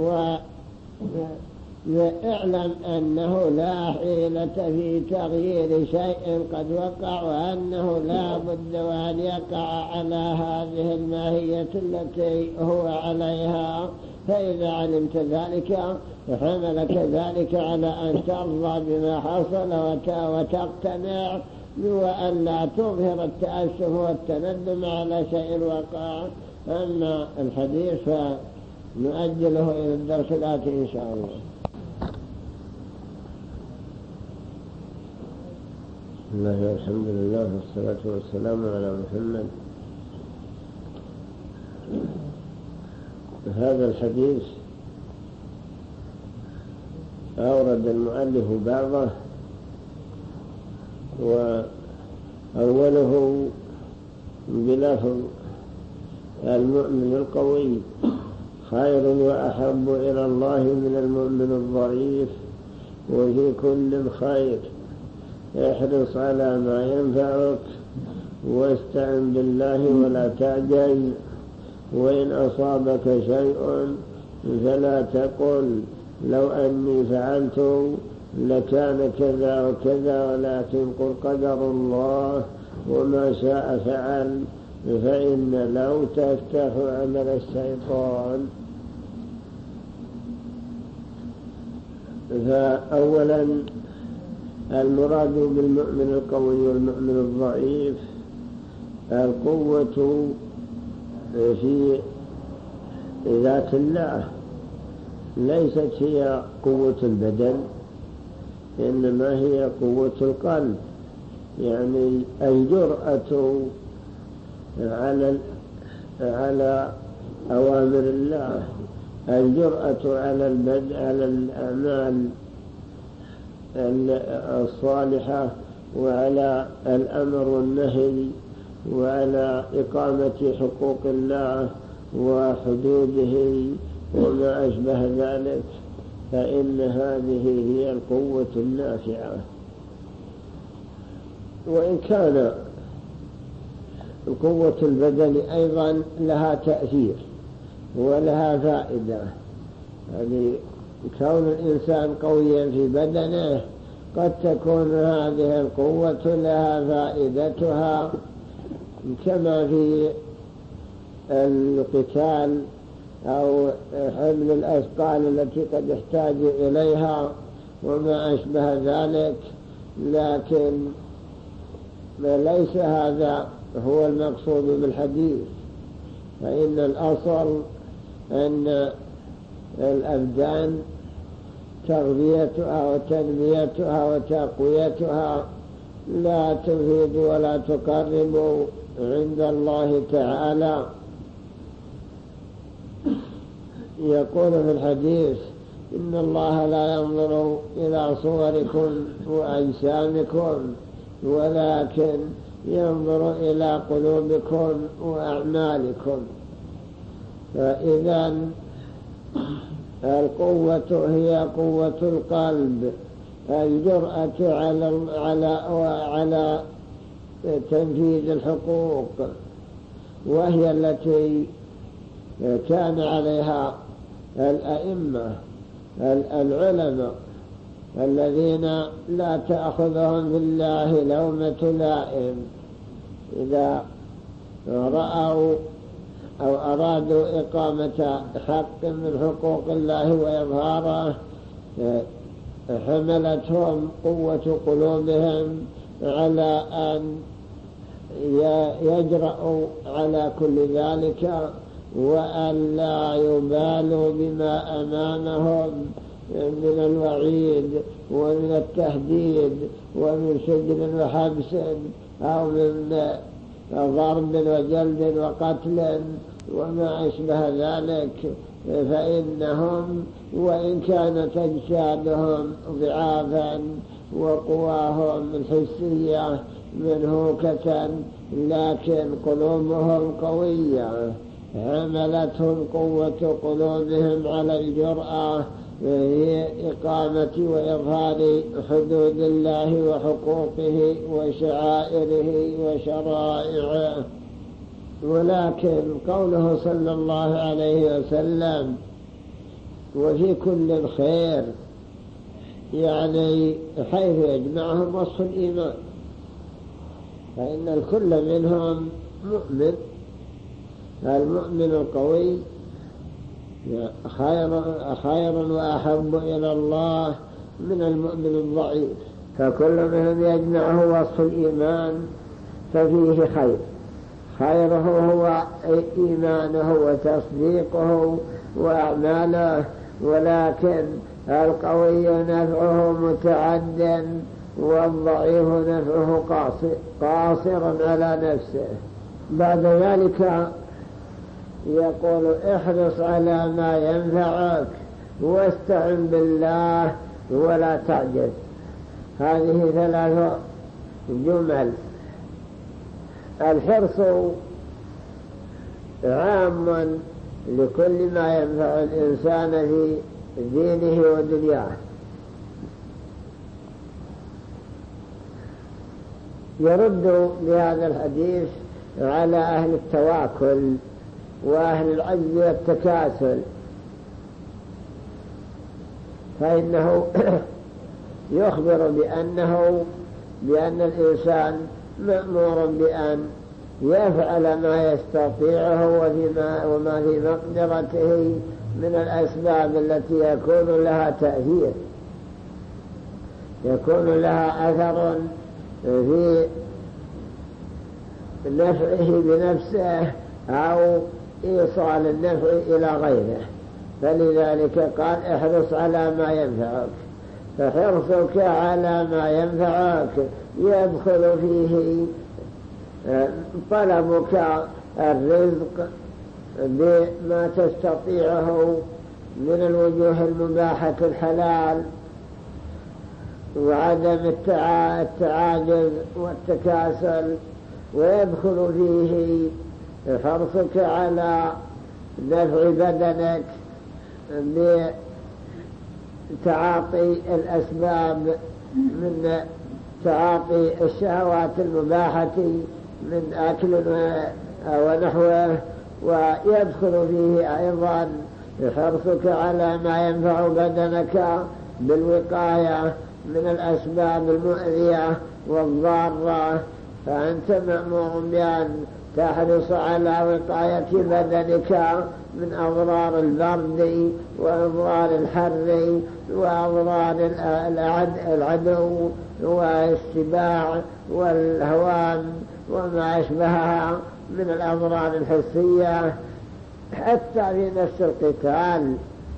واعلم أنه لا حيلة في تغيير شيء قد وقع، وأنه لا بد وأن يقع على هذه الماهية التي هو عليها. فإذا علمت ذلك حملك ذلك على أن ترضى بما حصل وتقتنع، وأن لا تظهر التأسف والتندم على شيء وقع. أما الحديث فنؤجله إلى الدرس الآتي إن شاء الله. بسم الله والحمد لله والصلاة والسلام على محمد. هذا الحديث أورد المؤلف بعضه، وأوله بلفظ المؤمن القوي خير وأحب إلى الله من المؤمن الضعيف، وفي كل خير، احرص على ما ينفعك واستعن بالله ولا تعجز، وإن أصابك شيء فلا تقل لو أني فعلت لكان كذا وكذا، ولكن قل قدر الله وما شاء فعل، فإن لو تفتح عمل الشيطان. فأولا المراد بالمؤمن القوي والمؤمن الضعيف القوة في ذات الله، ليست هي قوة البدن، إنما هي قوة القلب، يعني الجرأة على أوامر الله، الجرأة على الأعمال الصالحة، وعلى الأمر والنهي، وعلى إقامة حقوق الله وحدوده وما أشبه ذلك. فإن هذه هي القوة النافعة. وإن كان قوة البدن أيضا لها تأثير ولها فائدة، يعني كون الإنسان قويا في بدنه قد تكون هذه القوة لها فائدتها كما في القتال أو حمل الأثقال التي قد يحتاج إليها وما أشبه ذلك، لكن ليس هذا هو المقصود بالحديث. فإن الأصل أن الأبدان تغذيتها وتنميتها وتقويتها لا تفيد ولا تقرب عند الله تعالى. يقول في الحديث: إن الله لا ينظر إلى صوركم وأجسامكم ولكن ينظر إلى قلوبكم وأعمالكم. فإذا القوة هي قوة القلب، الجرأة على تنفيذ الحقوق، وهي التي كان عليها الأئمة العلماء الذين لا تأخذهم في الله لومة لائم إذا رأوا أو أرادوا إقامة حق من حقوق الله وإظهاره حملتهم قوة قلوبهم على أن يجرؤوا على كل ذلك وأن لا يبالوا بما أمامهم من الوعيد ومن التهديد ومن سجن وحبس أو من ضرب وجلد وقتل وما أشبه ذلك. فإنهم وإن كانت أجسادهم ضعافا وقواهم الحسية منهوكة لكن قلوبهم قوية، حملتهم قوة قلوبهم على الجرأة في إقامة وإظهار حدود الله وحقوقه وشعائره وشرائعه. ولكن قوله صلى الله عليه وسلم: وفي كل خير، يعني حيث يجمعهم وصف الإيمان، فإن الكل منهم مؤمن. المؤمن القوي خير وأحب إلى الله من المؤمن الضعيف، فكل منهم يجمعه وصف الإيمان ففيه خيره هو إيمانه وتصديقه وأعماله. ولكن القوي نفعه متعد والضعيف نفعه قاصر على نفسه. بعد ذلك يقول: احرص على ما ينفعك واستعن بالله ولا تعجز. هذه 3 جمل. الحرص عام لكل ما ينفع الإنسان في دينه ودنياه. يرد بهذا الحديث على أهل التواكل وأهل العجز والتكاسل، فإنه يخبر بأن الإنسان مأمور بأن يفعل ما يستطيعه وما في مقدرته من الأسباب التي يكون لها تأثير، يكون لها أثر في نفعه بنفسه أو إيصال النفع إلى غيره. فلذلك قال: احرص على ما ينفعك. فحرصك على ما ينفعك يدخل فيه طلبك الرزق بما تستطيعه من الوجوه المباحة الحلال، وعدم التعاجز والتكاسل. ويدخل فيه حرصك على نفع بدنك بتعاطي الأسباب من تعاطي الشهوات المباحة من أكل ونحوه. ويدخل فيه أيضا حرصك على ما ينفع بدنك بالوقاية من الأسباب المؤذية والضارة فأنت مأمور بأن تحرص على وقاية بدنك من أضرار البرد وأضرار الحر وأضرار العدو والسباع والهوام وما أشبهها من الأضرار الحسية. حتى في نفس القتال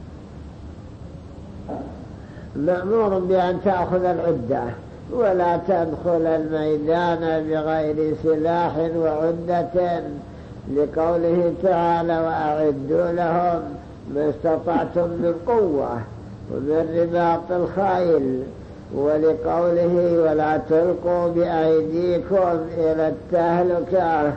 مأمور بأن تأخذ العدة ولا تدخل الميدان بغير سلاح وعدة، لقوله تعالى وأعدوا لهم ما استطعتم من قوة ومن رباط الخيل، ولقوله ولا تلقوا بأيديكم إلى التهلكة.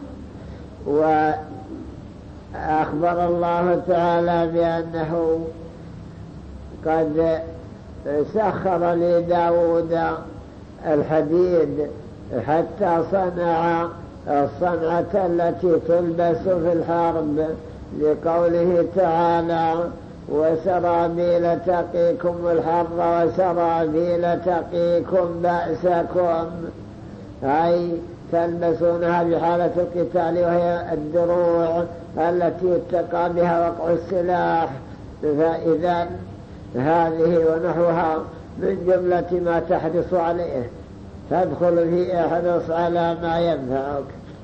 وأخبر الله تعالى بأنه قد سخر لداود الحديد حتى صنع الصنعة التي تلبس في الحرب، لقوله تعالى وسرابيل تقيكم الحر وسرابيل تقيكم بأسكم، أي تلبسونها بحالة القتال وهي الدروع التي يتقى بها وقع السلاح. فإذا هذه ونحوها من جملة ما تحرص عليه، تدخل في احرص على ما ينفعك،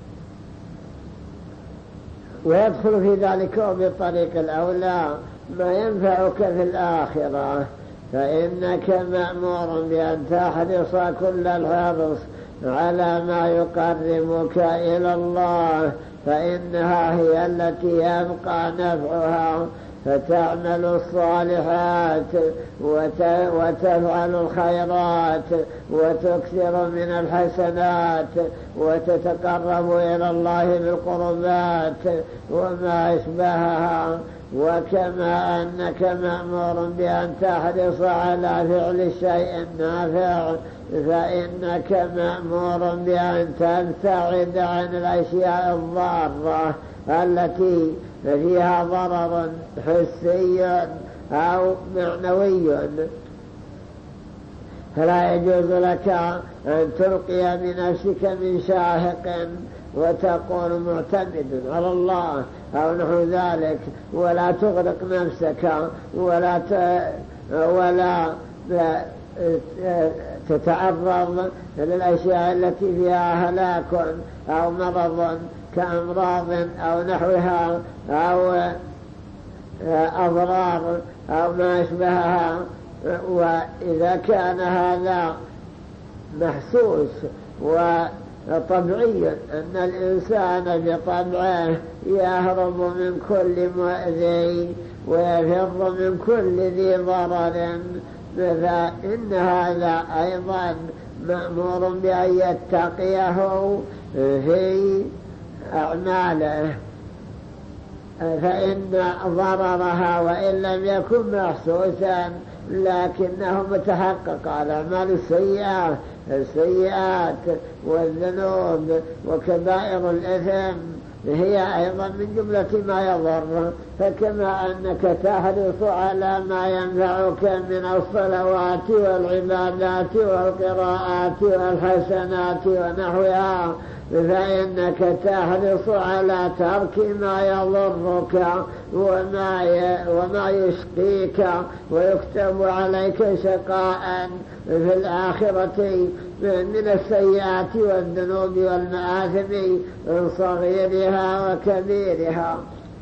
ويدخل في ذلك بالطريق الأولى ما ينفعك في الآخرة، فإنك مأمور بأن تحرص كل الحرص على ما يقربك إلى الله، فإنها هي التي يبقى نفعها، فتعمل الصالحات وتفعل الخيرات وتكثر من الحسنات وتتقرب إلى الله بالقربات وما أشبهها. وكما أنك مأمور بأن تحرص على فعل الشيء النافع، فإنك مأمور بأن تبتعد عن الأشياء الضارة التي فيها ضرر حسي أو معنوي. فلا يجوز لك أن تلقي بنفسك من شاهق وتكون معتمد على الله أو نحو ذلك، ولا تغرق نفسك ولا تتعرض للأشياء التي فيها هلاك أو مرض كأمراض أو نحوها أو أضرار أو ما أشبهها. وإذا كان هذا محسوس وطبعي أن الإنسان بطبعه يهرب من كل مؤذي ويفر من كل ذي ضرر، فإن هذا أيضا مأمور بأن يتقيه في أعماله، فإن ضررها وإن لم يكن محسوسا لكنه متحقق على أعمال السيئات والذنوب وكبائر الإثم هي أيضا من جملة ما يضر. فكما أنك تحرص على ما ينفعك من الصلوات والعبادات والقراءات والحسنات ونحوها، فإنك تحرص على ترك ما يضرك وما يشقيك ويكتب عليك شقاء في الآخرة من السيئات والذنوب والمآثم صغيرها وكبيرها.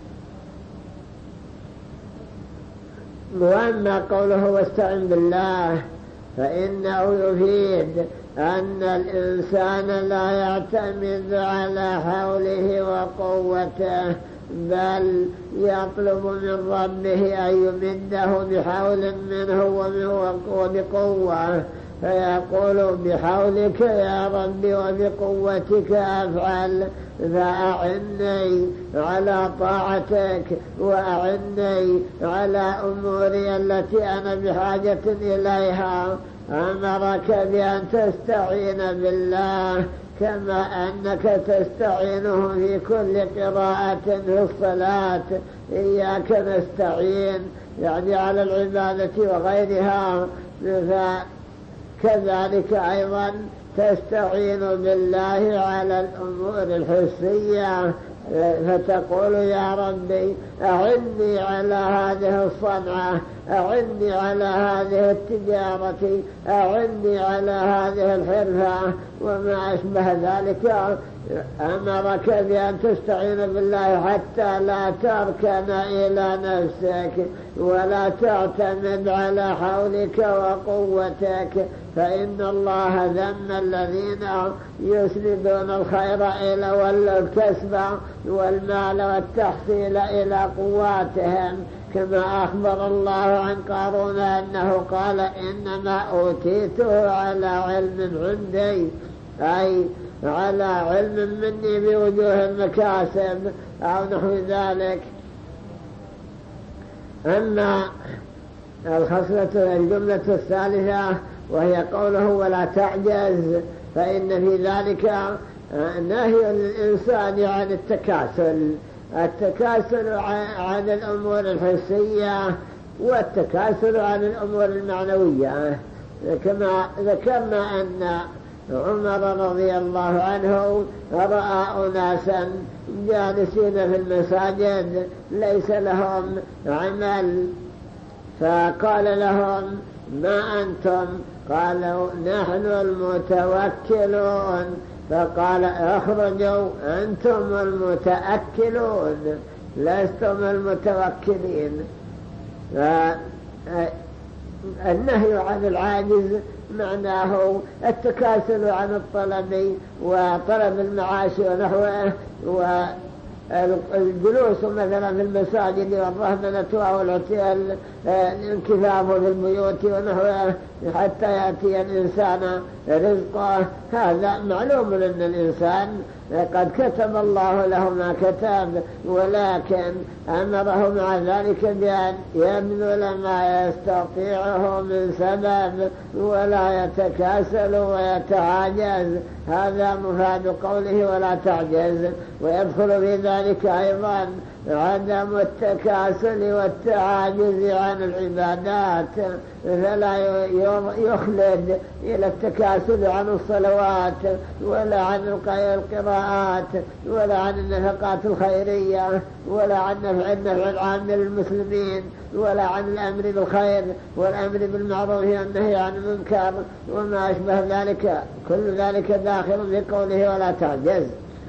وأما قوله واستعن بالله فإنه يفيد أن الإنسان لا يعتمد على حوله وقوته، بل يطلب من ربه أن يمده بحول منه وبقوة، فيقول بحولك يا ربي وبقوتك أفعل، فأعني على طاعتك وأعني على أموري التي أنا بحاجة إليها. أمرك بأن تستعين بالله كما أنك تستعينه في كل قراءة في الصلاة، إياك نستعين يعني على العبادة وغيرها، فكذلك أيضا تستعين بالله على الأمور الحسية، فتقول يا ربي أعني على هذه الصنعة، أعني على هذه التجارة، أعني على هذه الحرفة وما أشبه ذلك. أمرك بأن تستعين بالله حتى لا تركن إلى نفسك ولا تعتمد على حولك وقوتك، فإن الله ذم الذين يسندون الخير إلى والكسب والمال والتحصيل إلى قواتهم، كما أخبر الله عن قارون أنه قال إنما أوتيته على علم عندي، أي على علم مني بوجوه المكاسب أو نحو ذلك. أما الجملة الثالثة وهي قوله ولا تعجز، فإن في ذلك نهي للإنسان عن التكاسل عن الأمور الحسية والتكاسل عن الأمور المعنوية، كما ذكرنا أن عمر رضي الله عنه رأى أناسا جالسين في المساجد ليس لهم عمل، فقال لهم ما أنتم؟ قالوا نحن المتوكلون، فقال اخرجوا أنتم المتأكلون لستم المتوكلين. النهي عن العاجز معناه التكاسل عن الطلب وطلب المعاش ونحوه، والجلوس مثلا في المساجد والرهبنة أو الانكفاف في البيوت ونحوه حتى يأتي الإنسان رزقه. هذا معلوم أن الإنسان قد كتب الله له ما كتب، ولكن أمره مع ذلك بأن يبذل ما يستطيعه من سبب ولا يتكاسل ويتعاجز. هذا مفاد قوله ولا تعجز. ويدخل في ذلك أيضا عدم التكاسل والتعاجز عن العبادات، فلا يخلد إلى التكاسل عن الصلوات ولا عن القراءات ولا عن النفقات الخيرية ولا عن النفع العام للمسلمين ولا عن الأمر بالخير والأمر بالمعروف والنهي عن المنكر وما أشبه ذلك. كل ذلك داخل في قوله ولا تعجز.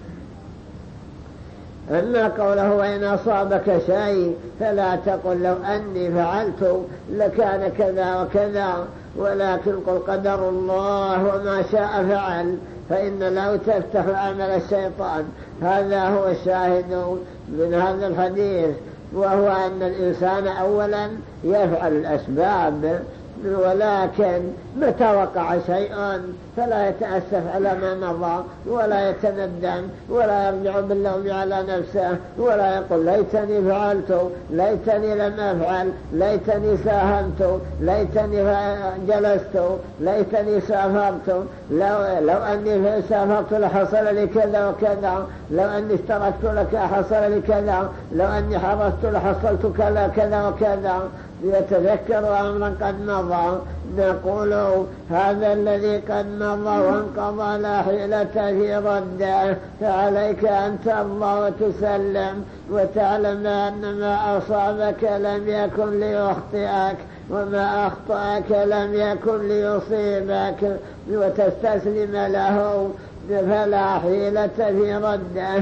أما قوله وإن أصابك شيء فلا تقل لو أني فعلت لكان كذا وكذا، ولكن قل قدر الله وما شاء فعل، فإن لو تفتح عمل الشيطان. هذا هو الشاهد من هذا الحديث، وهو أن الإنسان أولا يفعل الأسباب، ولكن متى وقع شيء فلا يتأسف على ما مضى ولا يتندم ولا يرجع باللوم على نفسه ولا يقول ليتني فعلت، ليتني لم أفعل، ليتني ساهمت، ليتني جلست، ليتني سافرت، لو أني سافرت لحصل لي كذا وكذا، لو أني اشتركت لك حصل لي كذا، لو أني حرصت لحصلت كذا وكذا. يتذكر أمرا قد مضى. نقول هذا الذي قد مضى وانقضى لا حيلة في رده، فعليك أن ترضى وتسلم وتعلم أن ما أصابك لم يكن ليخطئك وما أخطأك لم يكن ليصيبك، وتستسلم له فلا حيلة في رده،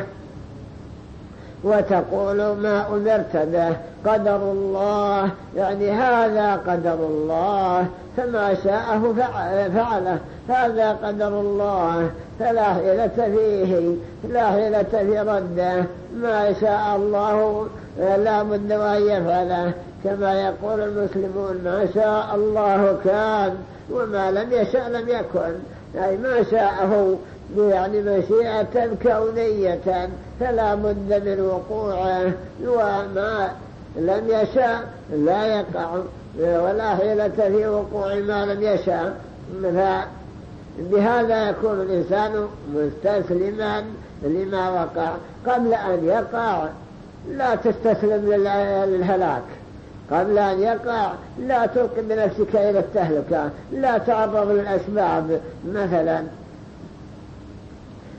وتقول ما أمرت به قدر الله، يعني هذا قدر الله فما شاءه فعله، هذا قدر الله فلا حيلة فيه، لا حيلة في رده، ما شاء الله لا بد أن يفعله، كما يقول المسلمون ما شاء الله كان وما لم يشاء لم يكن، يعني ما شاءه يعني مشيئة كونية فلا بد من وقوعه، وما لم يشاء لا يقع، ولا حيلة في وقوع ما لم يشاء. بهذا يكون الإنسان مستسلما لما وقع. قبل أن يقع لا تستسلم للهلاك، قبل أن يقع لا تلقي بنفسك إلى التهلكة، لا تعرض للأسباب. مثلا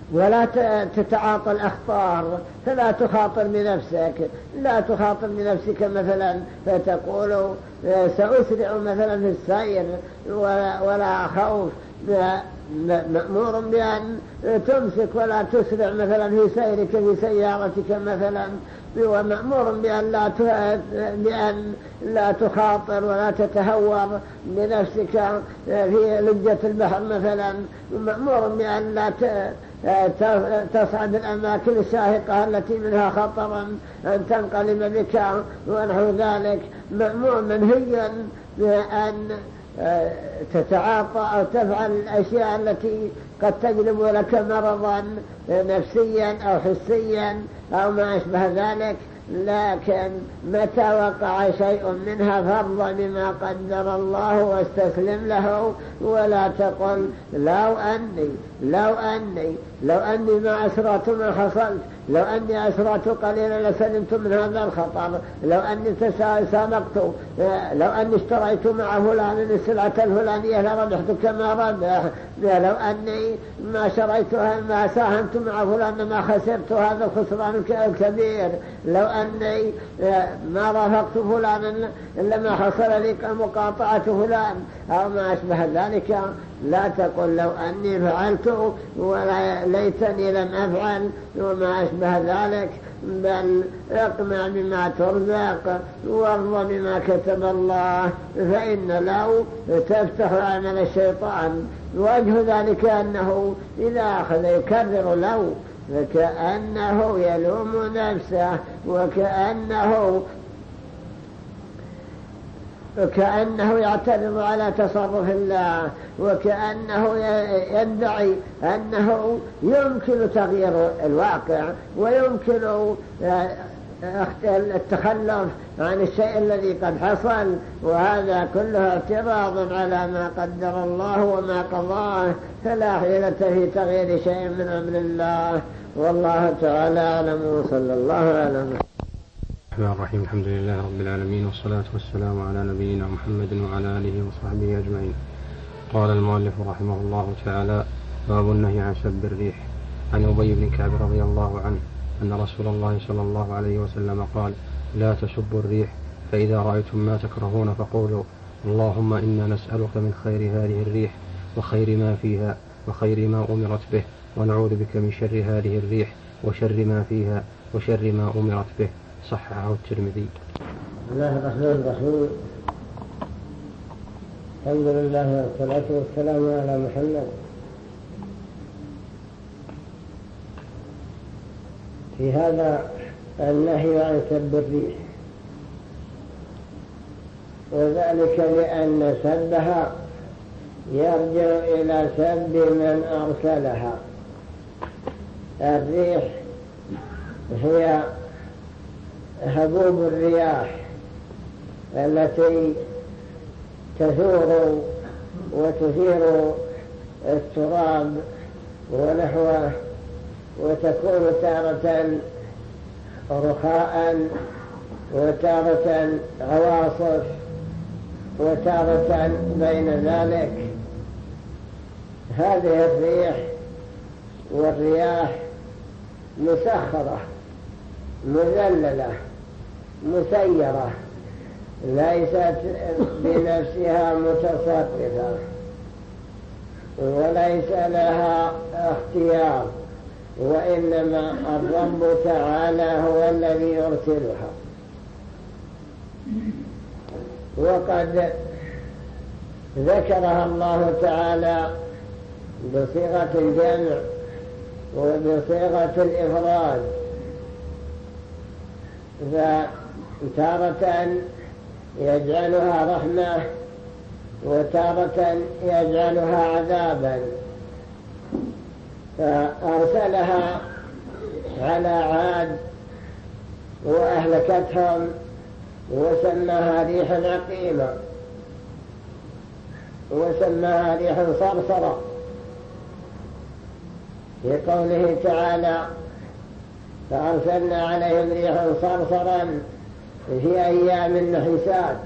ولا تتعاطى الأخطار، فلا تخاطر بنفسك، لا تخاطر بنفسك مثلا فتقول سأسرع مثلا في السير ولا خوف. مأمور بأن تمسك ولا تسرع مثلا في سيرك في سيارتك مثلا، ومأمور بأن لا تخاطر ولا تتهور بنفسك في لجة البحر مثلا، ومأمور بأن لا تصعد الأماكن الشاهقة التي منها خطرا أن تنقلب بك ونحو ذلك. مأمور منهيا بأن تتعاطى أو تفعل الأشياء التي قد تجلب لك مرضا نفسيا أو حسيا أو ما أشبه ذلك. لكن متى وقع شيء منها فارض بما قدر الله واستسلم له، ولا تقل لو أني ما أسرعت ما حصلت، لو أني أسرعت قليلا لسلمت من هذا الخطر، لو أني سامقت، لو أني اشتريت مع فلان السلعة الفلانية لربحت كما ربح، لو أني ما شريتها ما ساهمت مع فلان ما خسرت هذا الخسران الكبير، لو أني ما رافقت فلان لما حصل لي مقاطعة فلان أو ما أشبه ذلك. لا تقل لو أني فعلت ولا ليتني لم أفعل وما أشبه ذلك، بل اقنع بما ترزق وارض بما كتب الله، فإن لو تفتح عمل الشيطان. وجه ذلك أنه إذا أخذ يكرر لو فكأنه يلوم نفسه، وكأنه يعترض على تصرف الله، وكأنه يدعي أنه يمكن تغيير الواقع ويمكن التخلف عن الشيء الذي قد حصل، وهذا كله اعتراض على ما قدر الله وما قضاه، فلا حيلة في تغيير شيء من أمر الله. والله تعالى أعلم، وصلى الله على محمد. الرحمن الرحيم. الحمد لله رب العالمين، والصلاة والسلام على نبينا محمد وعلى آله وصحبه أجمعين. قال المؤلف رحمه الله تعالى: باب النهي عن سب الريح. عن أبي بن كعب رضي الله عنه أن رسول الله صلى الله عليه وسلم قال: لا تسبوا الريح، فإذا رأيتم ما تكرهون فقولوا اللهم إنا نسألك من خير هذه الريح وخير ما فيها وخير ما أمرت به، ونعوذ بك من شر هذه الريح وشر ما فيها وشر ما أمرت به. صححه الترمذي. بسم الله الرحمن الرحيم. الحمد لله والصلاة والسلام على محمد. في هذا النهي عن سب الريح، وذلك لأن سبها يرجع إلى سب من أرسلها. الريح هي هبوب الرياح التي تثور وتثير التراب ونحوه، وتكون تارة رخاء وتارة عواصف وتارة بين ذلك. هذه الريح والرياح مسخرة مذللة مسيرة، ليست بنفسها متصرفة وليس لها اختيار، وإنما الرب تعالى هو الذي يرسلها. وقد ذكرها الله تعالى بصيغة الجمع وبصيغة الإفراد، فتارة يجعلها رحمة وتارة يجعلها عذابا. فأرسلها على عاد وأهلكتهم وسماها ريحا عقيمة وسماها ريحا صرصرة، في قوله تعالى: فأرسلنا عليهم ريحا صرصرا في أيام نحسات،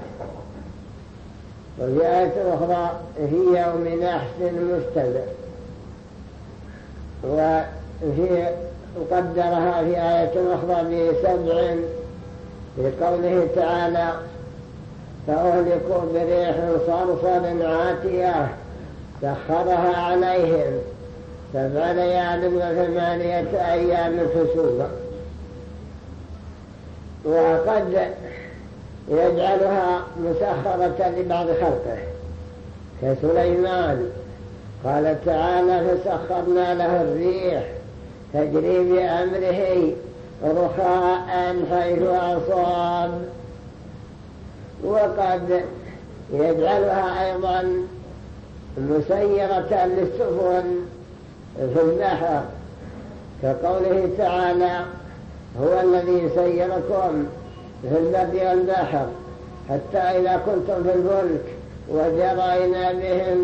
وفي آية أخرى في يوم نحس مستمر. قدرها في آية أخرى ب7 في قوله تعالى فأهلكوا بريح صرصر عاتية سخرها عليهم 7 ليال و8 أيام حسوبا. وقد يجعلها مسخرة لبعض خلقه كسليمان قال تعالى فسخرنا له الريح تجري بأمره رخاء حيث أصاب. وقد يجعلها أيضا مسيرة للسفن في البحر كقوله تعالى هو الذي سيركم في البر والبحر حتى إذا كنتم في الفلك وجرينا بهم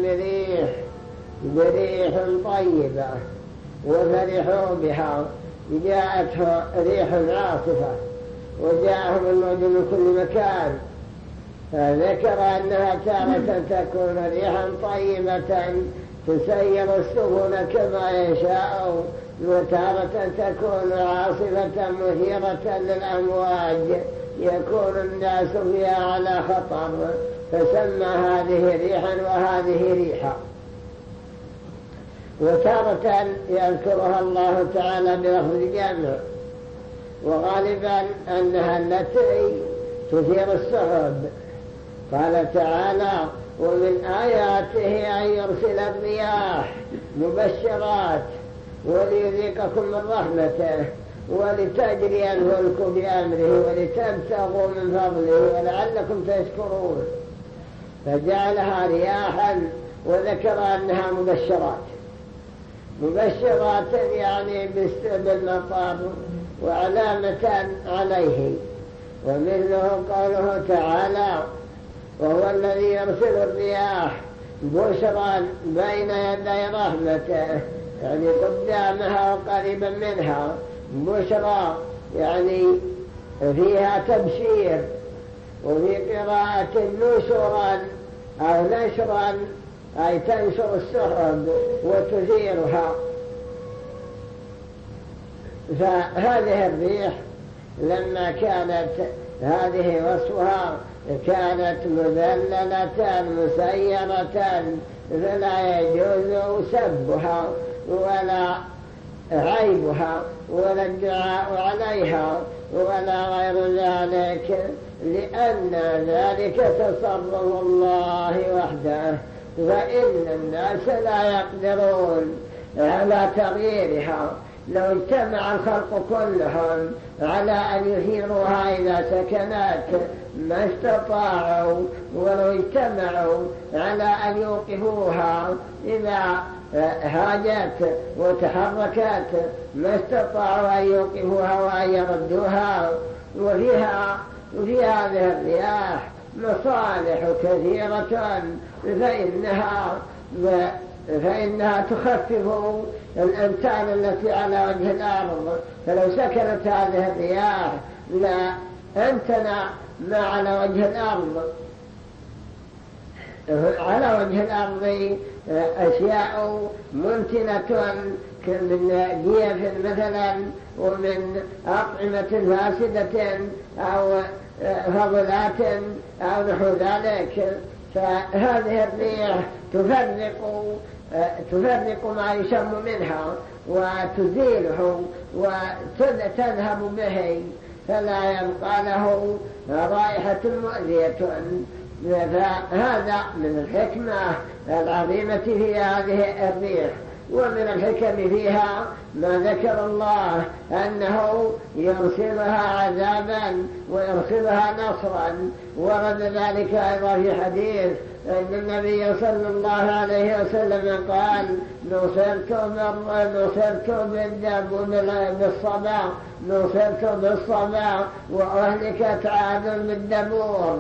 بريح طيبة وفرحوا بها جاءته ريح عاصفة وجاءهم الموج من كل مكان فذكر أنها تارة تكون ريحا طيبة تسير السفن كما يشاء وتارة تكون عاصفة مثيرة للأمواج يكون الناس فيها على خطر فسمى هذه ريحا وهذه ريحا. وتارة يذكرها الله تعالى بلفظ الجمع وغالبا أنها التي تثير السحب. قال تعالى ومن آياته أن يرسل الرياح مبشرات وليذيقكم من رحمته ولتجري الفلك بأمره ولتبتغوا من فضله ولعلكم تشكرون. فجعلها رياحا وذكر أنها مبشرات يعني بالمطر وعلامة عليه. ومثله قوله تعالى وهو الذي يرسل الرياح بشرا بين يدي رحمته يعني قدامها وقريبا منها بشرى يعني فيها تبشير. وفي قراءة نشرا أو نشرا أي تنشر السحب وتثيرها. فهذه الريح لما كانت هذه وصفها كانت مذللة مسيرة فلا يجوز سبها ولا عيبها ولا الدعاء عليها ولا غير ذلك لأن ذلك تصرف الله وحده فإن الناس لا يقدرون على تغييرها. لو اجتمع الخلق كلهم على أن يثيروها إذا سكنت ما استطاعوا ولو اجتمعوا على أن يوقفوها إذا هاجت وتحركت ما استطاعوا أن يوقفوها وأن يردوها. وفي هذه الرياح مصالح كثيرة فإنها تخفف الأمتار التي على وجه الأرض. فلو سكنت هذه الرياح لا أمتنع ما على وجه الأرض. على وجه الأرض أشياء ممتنة من جيف مثلا ومن أطعمة فاسدة أو فضلات أو نحو ذلك. فهذه الريح تفرق ما يشم منها وتزيله وتذهب به فلا يبقى له رائحة مؤذية. فهذا من الحكمة العظيمة في هذه الريح. ومن الحكم فيها ما ذكر الله أنه يرسلها عذابا ويرسلها نصرا. ورد ذلك أيضا في حديث أن النبي صلى الله عليه وسلم قال نصرت بالصبا وأهلكت عاد بالدبور.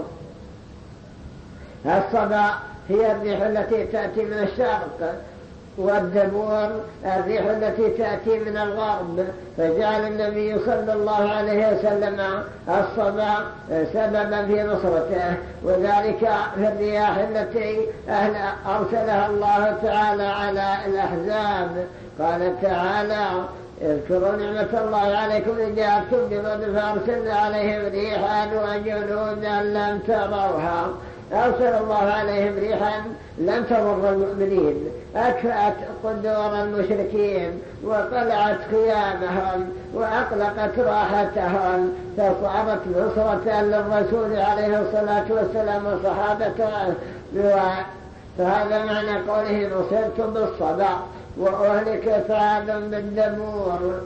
الصبا هي الريح التي تأتي من الشرق والدبور الريح التي تأتي من الغرب. فجعل النبي صلى الله عليه وسلم الصبا سببا في نصرته. وذلك في الرياح التي أرسلها الله تعالى على الأحزاب. قال تعالى اذكروا نعمة الله عليكم إذ جاءتكم جنود فأرسلنا عليهم ريحا وجنودا لم تروها. أرسل الله عليهم ريحا لم تضر المؤمنين، أكفأت قدور المشركين وقلعت خيامهم وأقلقت راحتهم، فصارت نصرة للرسول عليه الصلاة والسلام وصحابته. فهذا معنى قوله نصرت بالصبا وأهلكت عاد بالدبور.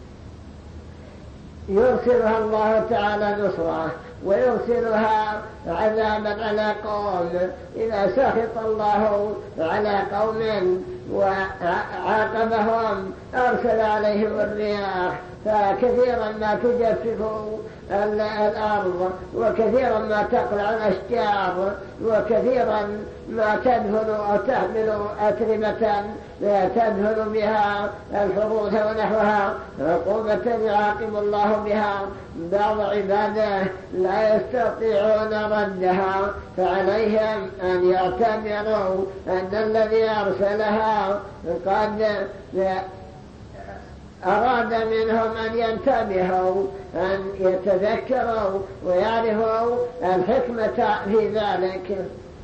يرسلها الله تعالى نصرة ويرسلها عذابا على قوم. إذا سخط الله على قوم وعاقبهم أرسل عليهم الرياح، فكثيرا ما تجفف الأرض، وكثيرا ما تقلع الأشجار، وكثيرا ما تدهن أو تحمل أتربة تدهن بها الحروث ونحوها، عقوبة يعاقب الله بها بعض عباده لا يستطيعون ردها، فعليهم أن يعتبروا أن الذي أرسلها قد أراد منهم أن ينتبهوا، أن يتذكروا ويعرفوا الحكمة في ذلك.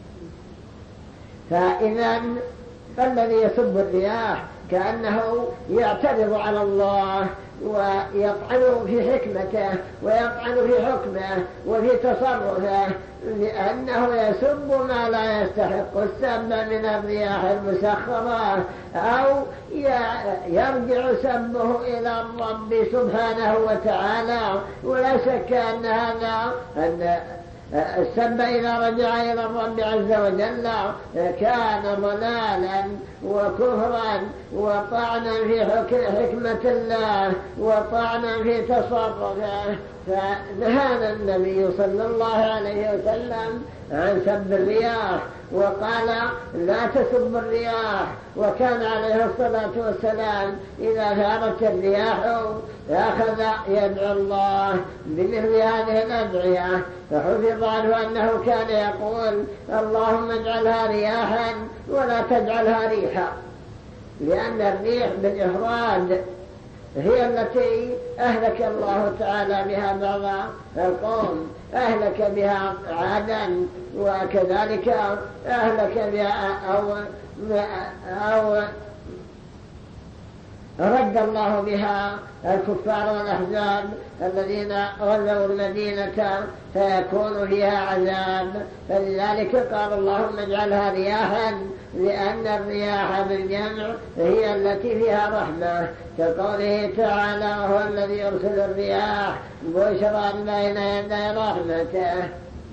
فإذا فالذي يسب الرياح كأنه يعترض على الله ويطعن في حكمته ويطعن في حكمه وفي تصرفه، لأنه يسب ما لا يستحق السب من الرياح المسخرة، أو يرجع سبه إلى الرب سبحانه وتعالى. ولا شك أن هذا السب إذا رجع إلى الرب عز وجل كان ضلالا وكفرا وطعنا في حكمة الله وطعنا في تصرفه. فنهانا النبي صلى الله عليه وسلم عن سب الرياح وقال لا تسب الرياح. وكان عليه الصلاة والسلام إذا ثارت الرياح أخذ يدعو الله بمثل هذه الأدعية. فحفظ عنه أنه كان يقول اللهم اجعلها رياحا ولا تجعلها ريحا، لأن الريح بالإفراد هي التي أهلك الله تعالى بها بعض القوم، أهلك بها عادا، وكذلك أهلك بها أو رد الله بها الكفار والأحزاب الذين غزوا المدينة فيكون فيها عذاب. فلذلك قال اللهم اجعلها رياحا، لأن الرياح بالجمع هي التي فيها رحمة، كقوله تعالى وهو الذي يرسل الرياح بشرا بين يدي رحمته.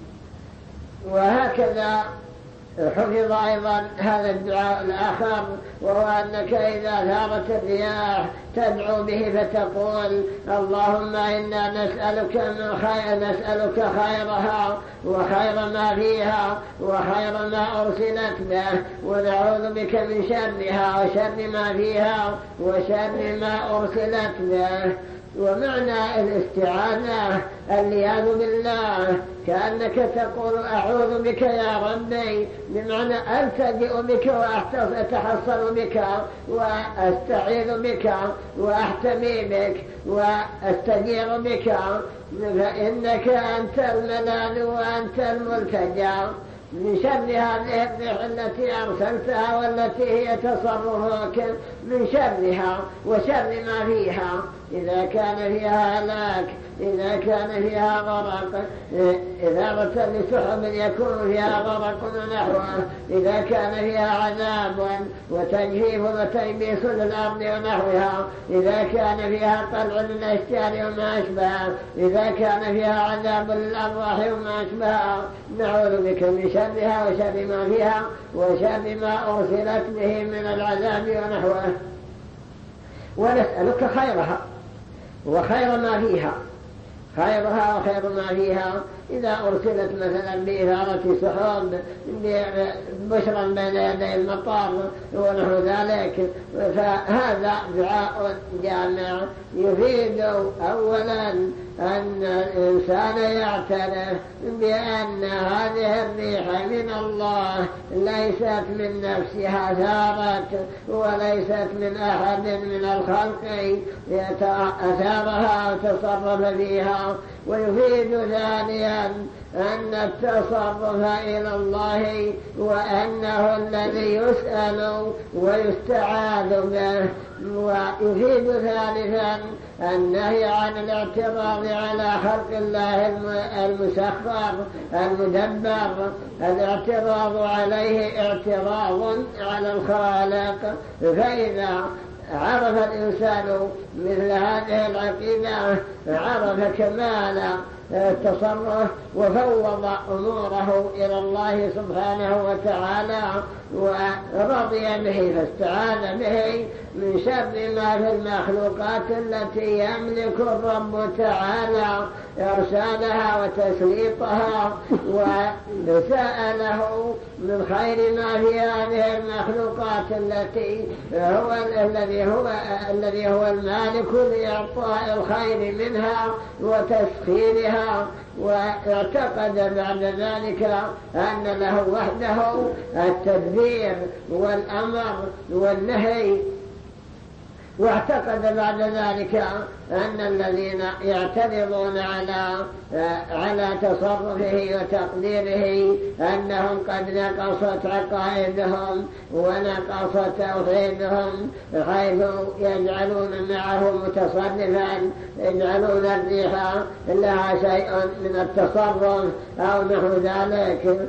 وهكذا حفظ أيضا هذا الدعاء الآخر، وهو أنك إذا ثارت الرياح تدعو به فتقول اللهم إنا نسألك خيرها وخير ما فيها وخير ما أرسلت به، ونعوذ بك من شرها وشر ما فيها وشر ما أرسلت به. ومعنى الاستعانة العياذ بالله كأنك تقول أعوذ بك يا ربي، بمعنى ألتجئ بك وأتحصن بك وأستعيذ بك وأحتمي بك وأستجير بك، فإنك أنت الملاذ وأنت الملتجى من شر هذه الريح التي أرسلتها والتي هي تصرفك، من شرها وشر ما فيها، إذا كان فيها هلاك، إذا كان فيها غرق، إذابة لسحب يكون فيها غرق ونحوه، إذا كان فيها عذاب وتجهيف وتيبيس للأرض ونحوها، إذا كان فيها قلع للأشجار وما أشبه، إذا كان فيها عذاب للأرواح وما أشبه، نعوذ بك من شرها وشر ما فيها وشر ما أرسلت به من العذاب ونحوه، ونسألك خيرها وخير ما فيها، خيرها وخير ما فيها إذا أرسلت مثلا بإثارة سحاب بشرا بين يدي المطار ونحو ذلك، فهذا دعاء جامع يفيد أولا أن الإنسان يعترف بأن هذه الريح من الله ليست من نفسها ثارت، وليست من أحد من الخلق أثارها وتصرف فيها. ويفيد ثانيا أن التصرف إلى الله وأنه الذي يسأل ويستعاذ به. ويفيد ثالثا النهي عن الاعتراض على خلق الله المسخر المدبر، الاعتراض عليه اعتراض على الخالق. فإذا عرف الإنسان مثل هذه العقيدة عرف كمال التصرف وفوض أموره إلى الله سبحانه وتعالى ورضي به، فاستعاذ به من شر ما في المخلوقات التي يملك الرب تعالى إرسالها وتسليطها، وسأله من خير ما في هذه المخلوقات الذي هو المالك لإعطاء الخير منها وتسخيرها. واعتقد بعد ذلك أن له وحده التدبير والأمر والنهي، واعتقد بعد ذلك أن الذين يعترضون على تصرفه وتقديره أنهم قد نقصت عقائدهم ونقص توحيدهم، حيث يجعلون معه متصرفا، يجعلون الريح لها شيء من التصرف أو نحو ذلك.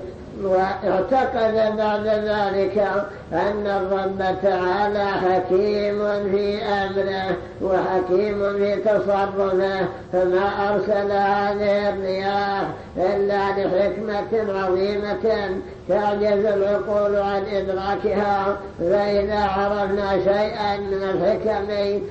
واعتقد بعد ذلك أن الرب تعالى حكيم في أمره وحكيم في تصرفه، فما أرسل هذه الرياح إلا لحكمة عظيمة تعجز العقول عن إدراكها. فإذا عرفنا شيئا من الحكم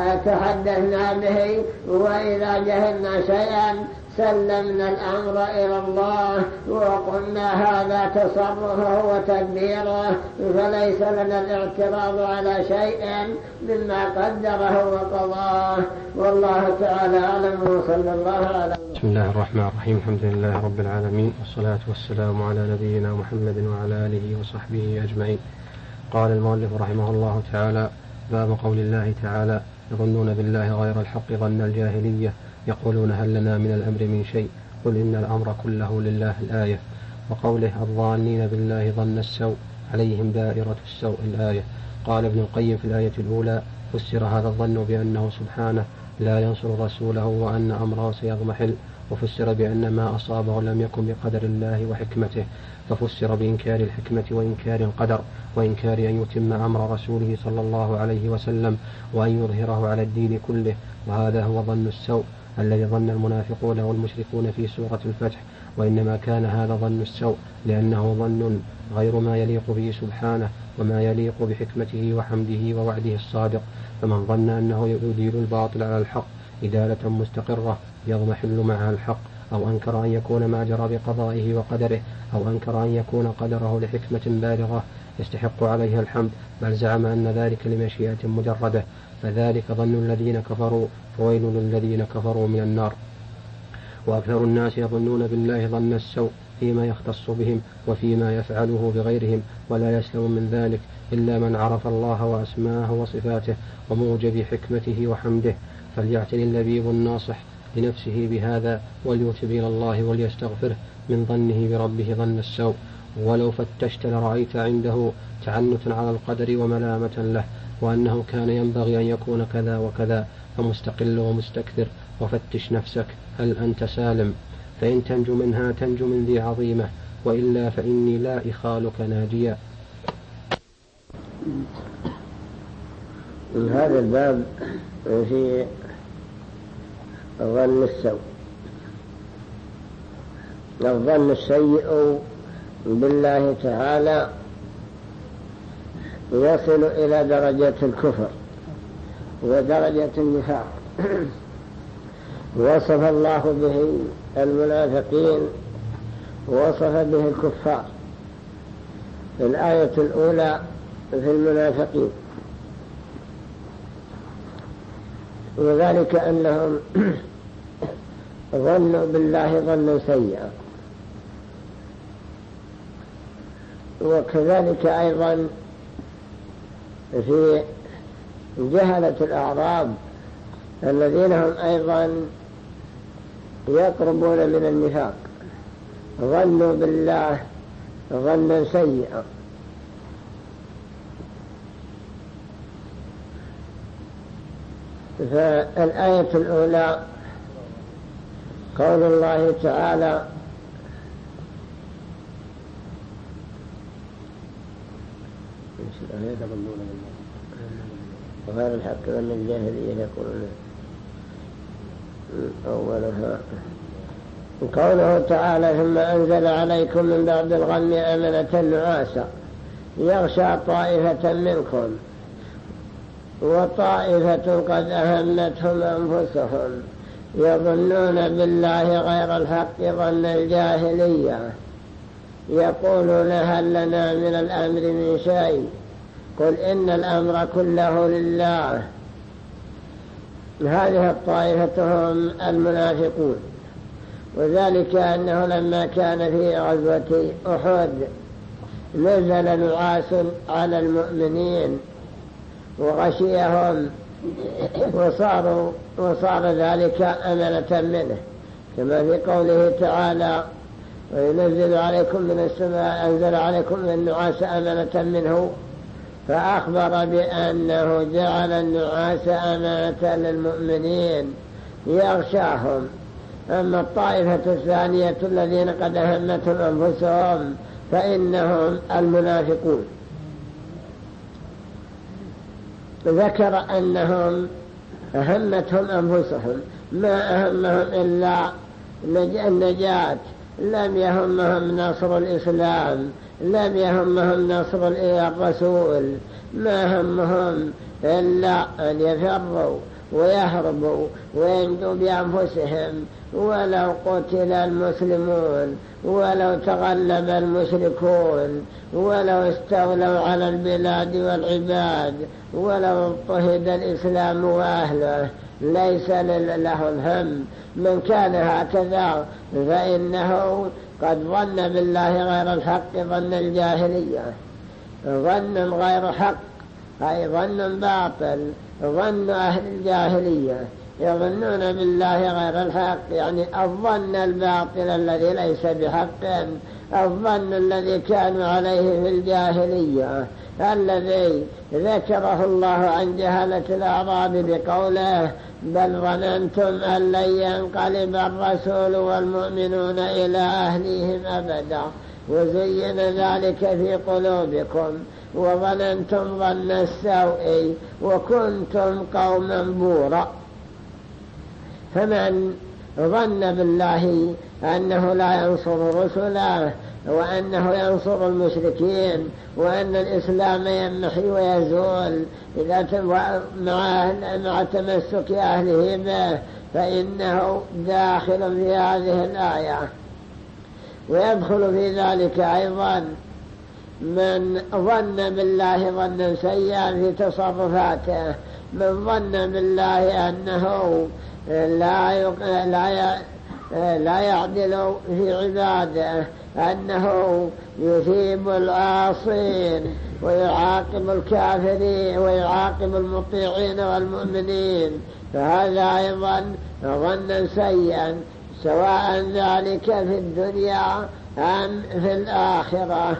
تحدثنا به، وإذا جهلنا شيئا سلمنا الأمر إلى الله وقلنا هذا تصرفه وتدبيره، فليس لنا الاعتراض على شيء مما قدره وقضاه. والله تعالى أعلم، وصلى الله على. بسم الله الرحمن الرحيم. الحمد لله رب العالمين، والصلاة والسلام على نبينا محمد وعلى آله وصحبه أجمعين. قال المؤلف رحمه الله تعالى: باب قول الله تعالى: يظنون بالله غير الحق ظن الجاهلية يقولون هل لنا من الأمر من شيء قل إن الأمر كله لله. الآية. وقوله: الظانين بالله ظن السوء عليهم دائرة السوء. الآية. قال ابن القيم في الآية الأولى: فسر هذا الظن بأنه سبحانه لا ينصر رسوله وأن أمره سيضمحل، وفسر بأن ما أصابه لم يكن بقدر الله وحكمته، ففسر بإنكار الحكمة وإنكار القدر وإنكار أن يتم أمر رسوله صلى الله عليه وسلم وأن يظهره على الدين كله. وهذا هو ظن السوء الذي ظن المنافقون والمشركون في سورة الفتح. وإنما كان هذا ظن السوء لأنه ظن غير ما يليق به سبحانه وما يليق بحكمته وحمده ووعده الصادق. فمن ظن أنه يديل الباطل على الحق إدالة مستقرة يضمحل معها الحق، أو أنكر أن يكون ما جرى بقضائه وقدره، أو أنكر أن يكون قدره لحكمة بالغة يستحق عليها الحمد، بل زعم أن ذلك لمشيئة مجردة، فذلك ظن الذين كفروا، فويل للذين كفروا من النار. وأكثر الناس يظنون بالله ظن السوء فيما يختص بهم وفيما يفعله بغيرهم، ولا يسلم من ذلك إلا من عرف الله وأسماءه وصفاته وموجب حكمته وحمده. فليعتني اللبيب الناصح لنفسه بهذا وليتب إلى الله وليستغفره من ظنه بربه ظن السوء. ولو فتشت لرأيت عنده تعنتا على القدر وملامة له، وأنه كان ينبغي أن يكون كذا وكذا، فمستقل ومستكثر. وفتش نفسك هل أنت سالم، فإن تنجو منها تنجو من ذي عظيمة، وإلا فإني لا إخالك ناجيا. هذا الباب في ظن السوء. الظن السيء بالله تعالى يصل إلى درجة الكفر ودرجة النفاق، وصف الله به المنافقين ووصف به الكفار في الآية الأولى في المنافقين، وذلك أنهم ظنوا بالله ظنا سيئا. وكذلك أيضا في جهلة الأعراب الذين هم أيضا يقربون من النفاق، ظنوا بالله ظنا سيئا. فالآية الأولى قول الله تعالى: وغير الحق من الجاهلية يقولون أولها. قوله تعالى: ثم أنزل عليكم من بعد الغم أمنة نعاسا يغشى طائفة منكم وطائفة قد أهمتهم أنفسهم يظنون بالله غير الحق ظن الجاهلية يقولون هل لنا من الأمر من شيء قل إن الأمر كله لله. هذه الطائفة هم المنافقون، وذلك أنه لما كان في غزوة أحد نزل نعاس على المؤمنين وغشيهم وصار ذلك أمنة منه، كما في قوله تعالى: وينزل عليكم من السماء أنزل عليكم من النعاس أمنة منه، فأخبر بأنه جعل النعاس أمانة للمؤمنين يغشاهم. أما الطائفة الثانية الذين قد أهمتهم أنفسهم فإنهم المنافقون. ذكر أنهم أهمتهم أنفسهم، ما أهمهم إلا النجاة، لم يهمهم نصر الإسلام، لم يهمهم نصر الرسول، ما همهم إلا أن يفروا ويهربوا وينجوا بأنفسهم، ولو قتل المسلمون ولو تغلب المشركون ولو استولوا على البلاد والعباد ولو اضطهد الإسلام وأهله ليس لهم هم. من كان هكذا فإنه قد ظن بالله غير الحق ظن الجاهلية، ظن غير حق أي ظن باطل، ظن أهل الجاهلية يظنون بالله غير الحق، يعني الظن الباطل الذي ليس بحق، الظن الذي كانوا عليه في الجاهلية الذي ذكره الله عن جهلة الأعراب بقوله: بل ظننتم أن لن ينقلب الرسول والمؤمنون إلى أهليهم أبدا وزين ذلك في قلوبكم وظننتم ظن السوء وكنتم قوما بورا. فمن ظن بالله أنه لا ينصر رسله وأنه ينصر المشركين وأن الإسلام يمحي ويزول مع تمسك أهله به فإنه داخل في هذه الآية. ويدخل في ذلك أيضا من ظن بالله ظنا سيئا في تصرفاته، من ظن بالله أنه لا يعدل في عباده، أنه يثيب العاصين ويعاقب الكافرين ويعاقب المطيعين والمؤمنين، فهذا أيضا ظنا سيئا، سواء ذلك في الدنيا أم في الآخرة.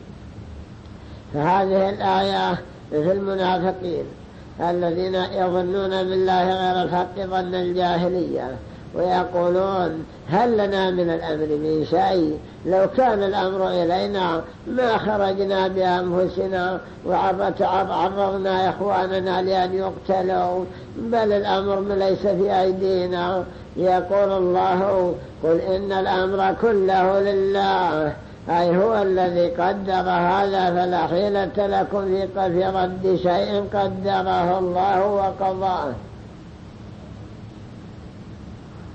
فهذه الآية في المنافقين الذين يظنون بالله غير الحق ظن الجاهلية ويقولون هل لنا من الأمر من شيء، لو كان الأمر إلينا ما خرجنا بأنفسنا وعرضنا إخواننا لأن يقتلوا، بل الأمر ليس في أيدينا. يقول الله: قل إن الأمر كله لله، أي هو الذي قدر هذا، فلا حيلة لكم في رد شيء قدره الله وقضاه.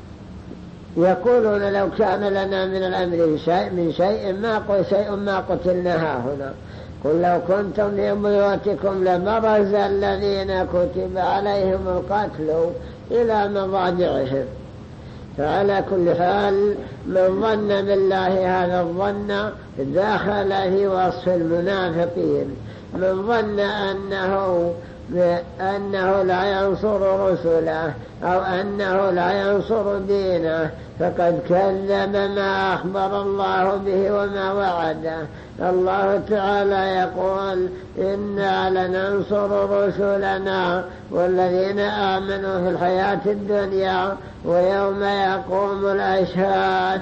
يقولون لو كان لنا من الأمر شيء ما قتلنا هنا. قل لو كنتم في بيوتكم لبرز الذين كتب عليهم القتل إلى مضاجعهم. فعلى كل حال من ظن بالله هذا الظن داخل في وصف المنافقين. من ظن أنه لا ينصر رسله أو أنه لا ينصر دينه فقد كذب ما أخبر الله به وما وعده. الله تعالى يقول إنا لننصر رسلنا والذين آمنوا في الحياة الدنيا ويوم يقوم الأشهاد.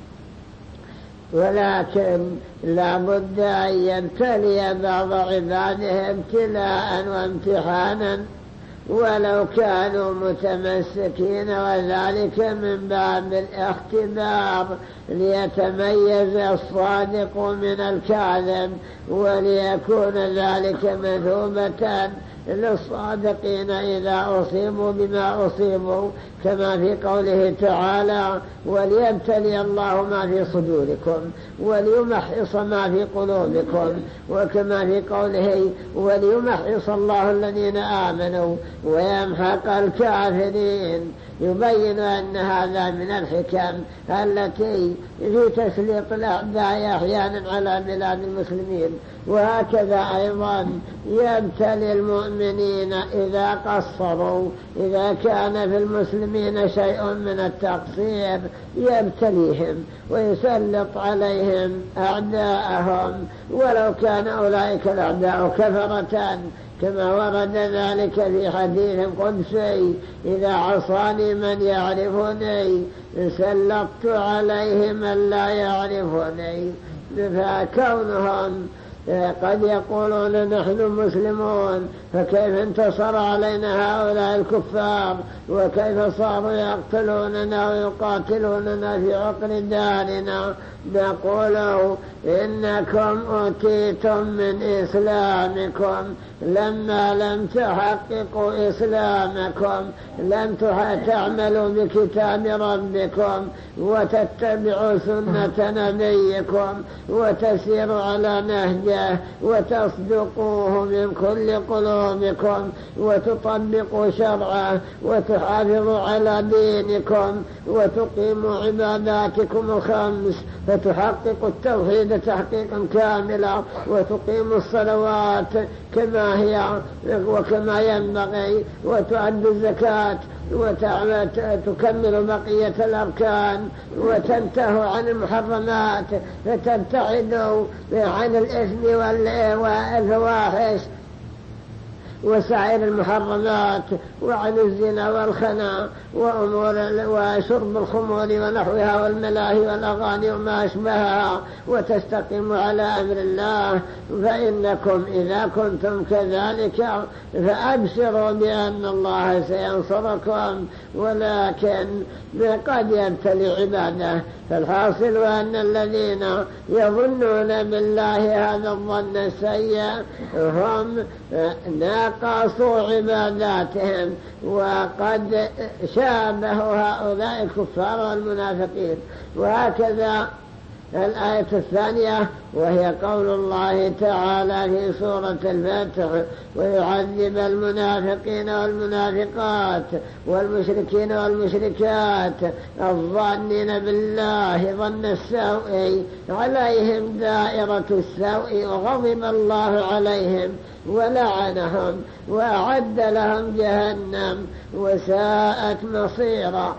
ولكن لا بد أن يبتلي بعض عباده ابتلاء وامتحانا ولو كانوا متمسكين، وذلك من باب الاختبار ليتميز الصادق من الكاذب وليكون ذلك مثوبة للصادقين إذا أصيبوا بما أصيبوا، كما في قوله تعالى وليبتلي الله ما في صدوركم وليمحص ما في قلوبكم، وكما في قوله وليمحص الله الذين آمنوا ويمحق الكافرين. يبين أن هذا من الحكم التي في تسليط الأعداء أحيانا على بلاد المسلمين. وهكذا أيضا يبتلي المؤمنين إذا قصروا، إذا كان في المسلمين شيء من التقصير يبتليهم ويسلط عليهم أعداءهم ولو كان أولئك الأعداء كفرة، كما ورد ذلك في حديث قدسي إذا عصاني من يعرفني سلطت عليه من لا يعرفني. فكونهم قد يقولون نحن مسلمون فكيف انتصر علينا هؤلاء الكفار وكيف صاروا يقتلوننا ويقاتلوننا في عقر دارنا، نقول إنكم أوتيتم من إسلامكم لما لم تحققوا إسلامكم، لم تعملوا بكتاب ربكم وتتبعوا سنة نبيكم وتسيروا على نهجه وتصدقوه من كل قلوبكم وتطبقوا شرعه وتحافظوا على دينكم وتقيموا عباداتكم الخمس فتحققوا التوحيد تحقيقا كاملا وتقيموا الصلوات كما هي وكما ينبغي وتؤدوا الزكاة وتكملوا بقية الأركان وتنتهوا عن المحرمات فتبتعدوا عن الإثم والفواحش وسائر المحرمات وعن الزنا والخنا وشرب الخمور ونحوها والملاهي والأغاني وما أشبهها وتستقيموا على أمر الله. فإنكم إذا كنتم كذلك فأبشروا بأن الله سينصركم، ولكن قد يبتلي عباده. فالحاصل أن الذين يظنون بالله هذا الظن السيء هم ناقصوا عباداتهم وقد شابهوا هؤلاء الكفار والمنافقين. وهكذا الآية الثانية وهي قول الله تعالى في سورة الفتح ويعذب المنافقين والمنافقات والمشركين والمشركات الظانين بالله ظن السوء عليهم دائرة السوء وغضب الله عليهم ولعنهم وأعد لهم جهنم وساءت مصيرا.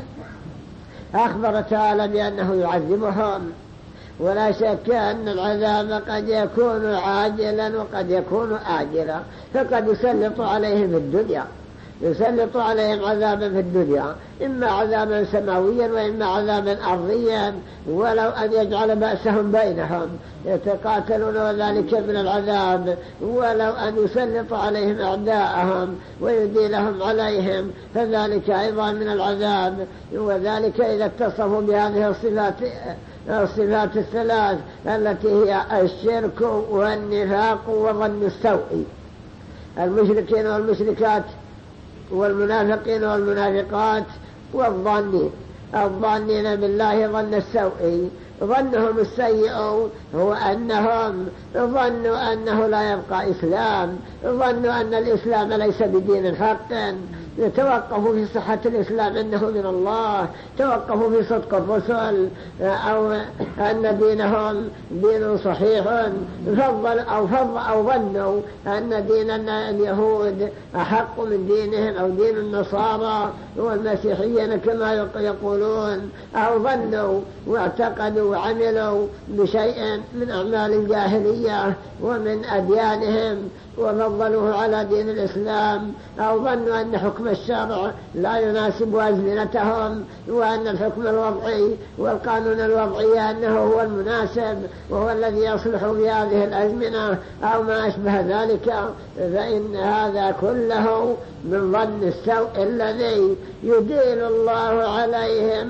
أخبر تعالى بأنه يعذبهم، ولا شك أن العذاب قد يكون عاجلا وقد يكون آجلا. فقد يسلط عليهم في الدنيا، يسلط عليهم عذابا في الدنيا، إما عذابا سماويا وإما عذابا أرضيا، ولو أن يجعل بأسهم بينهم يتقاتلون وذلك من العذاب، ولو أن يسلط عليهم أعداءهم ويديلهم عليهم فذلك أيضا من العذاب. وذلك إذا اتصفوا بهذه الصفات الثلاث التي هي الشرك والنفاق وظن السوء. المشركين والمشركات والمنافقين والمنافقات والظانين الظانين بالله ظن السوء. ظنهم السيء هو أنهم ظنوا أنه لا يبقى إسلام، ظنوا أن الإسلام ليس بدين حق، توقفوا في صحة الإسلام أنه من الله، توقفوا في صدق الرسل، أو أن دينهم دين صحيح، أو ظنوا أن دين اليهود أحق من دينهم، أو دين النصارى والمسيحيين كما يقولون، أو ظنوا واعتقدوا وعملوا بشيء من أعمال الجاهلية ومن أديانهم وفضلوه على دين الإسلام، أو ظنوا أن حكم الشرع لا يناسب أزمنتهم، وأن الحكم الوضعي والقانون الوضعي أنه هو المناسب وهو الذي يصلح في هذه الأزمنة أو ما أشبه ذلك. فإن هذا كله من ظن السوء الذي يدين الله عليهم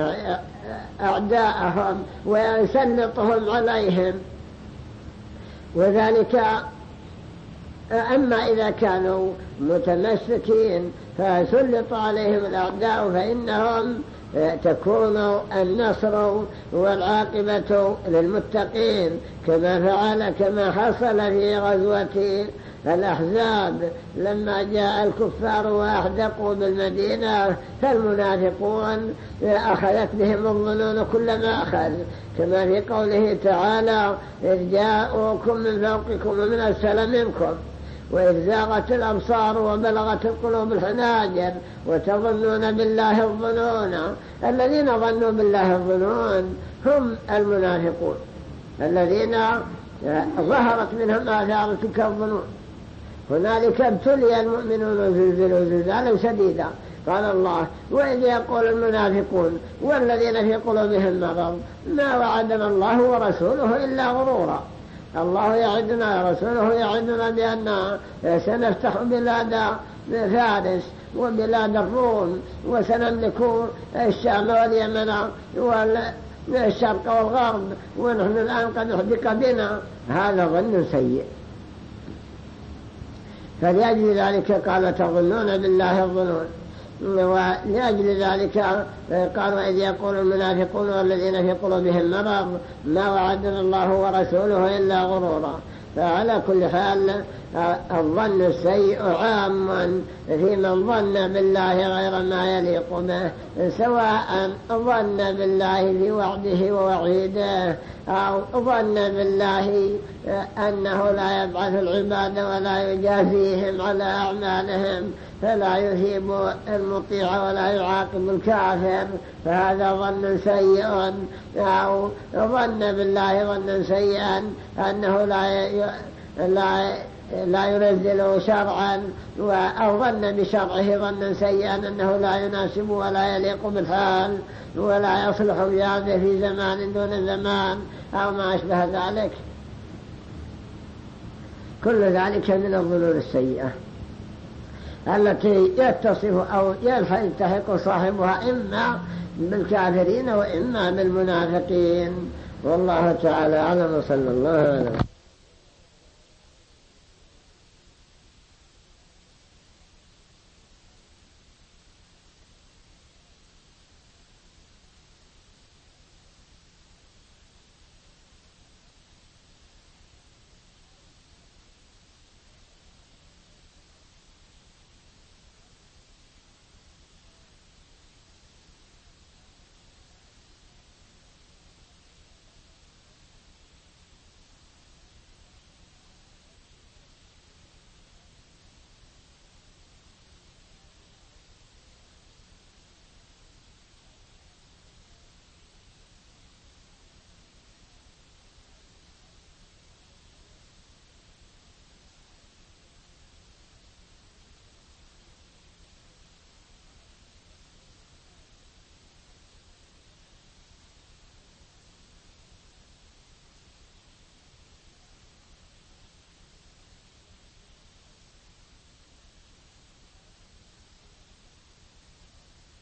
أعداءهم ويسلطهم عليهم. وذلك أما إذا كانوا متمسكين فسلط عليهم الأعداء فإنهم تكون النصر والعاقبة للمتقين، كما حصل في غزوة الأحزاب لما جاء الكفار وأحدقوا بالمدينة، فالمنافقون أخذت بهم الظنون كلما أخذ، كما في قوله تعالى: إذ جاءوكم من فوقكم ومن أسفل منكم وإذ زاغت الأبصار وبلغت القلوب الحناجر وتظنون بالله الظنون. الذين ظنوا بالله الظنون هم المنافقون الذين ظهرت منهم آثار تلك الظنون. هنالك ابتلي المؤمنون وزلزلوا زلزالا شديدا. قال الله: وإذ يقول المنافقون والذين في قلوبهم مرض ما وعدنا الله ورسوله إلا غرورا. الله يعدنا ورسوله يعدنا بأن سنفتح بلاد فارس وبلاد الروم وسنملك الشام واليمن والشرق والغرب، ونحن الآن قد احدق بنا. هذا ظن سيء. فلأجل ذلك قال: تظنون بالله الظنون. ولأجل ذلك قالوا: إذ يقول المنافقون والذين في قلوبهم مرض ما وعدنا الله ورسوله إلا غرورا. فعلى كل حال الظن السيء عام في من ظن بالله غير ما يليق به، سواء ظن بالله في وعده ووعيده، أو ظن بالله أنه لا يبعث العباد ولا يجازيهم على أعمالهم، فلا يثيب المطيع ولا يعاقب الكافر، فهذا ظن سيء. أو ظن بالله ظنا سيئا أنه لا ينزل شرعا، أو ظن بشرعه ظنا سيئا أنه لا يناسب ولا يليق بالحال ولا يصلح بهذا في زمان دون زمان أو ما أشبه ذلك. كل ذلك من الظنون السيئة التي يتصف أو يلتحق صاحبها إما بالكافرين وإما بالمنافقين. والله تعالى أعلم. صلى الله عليه وسلم.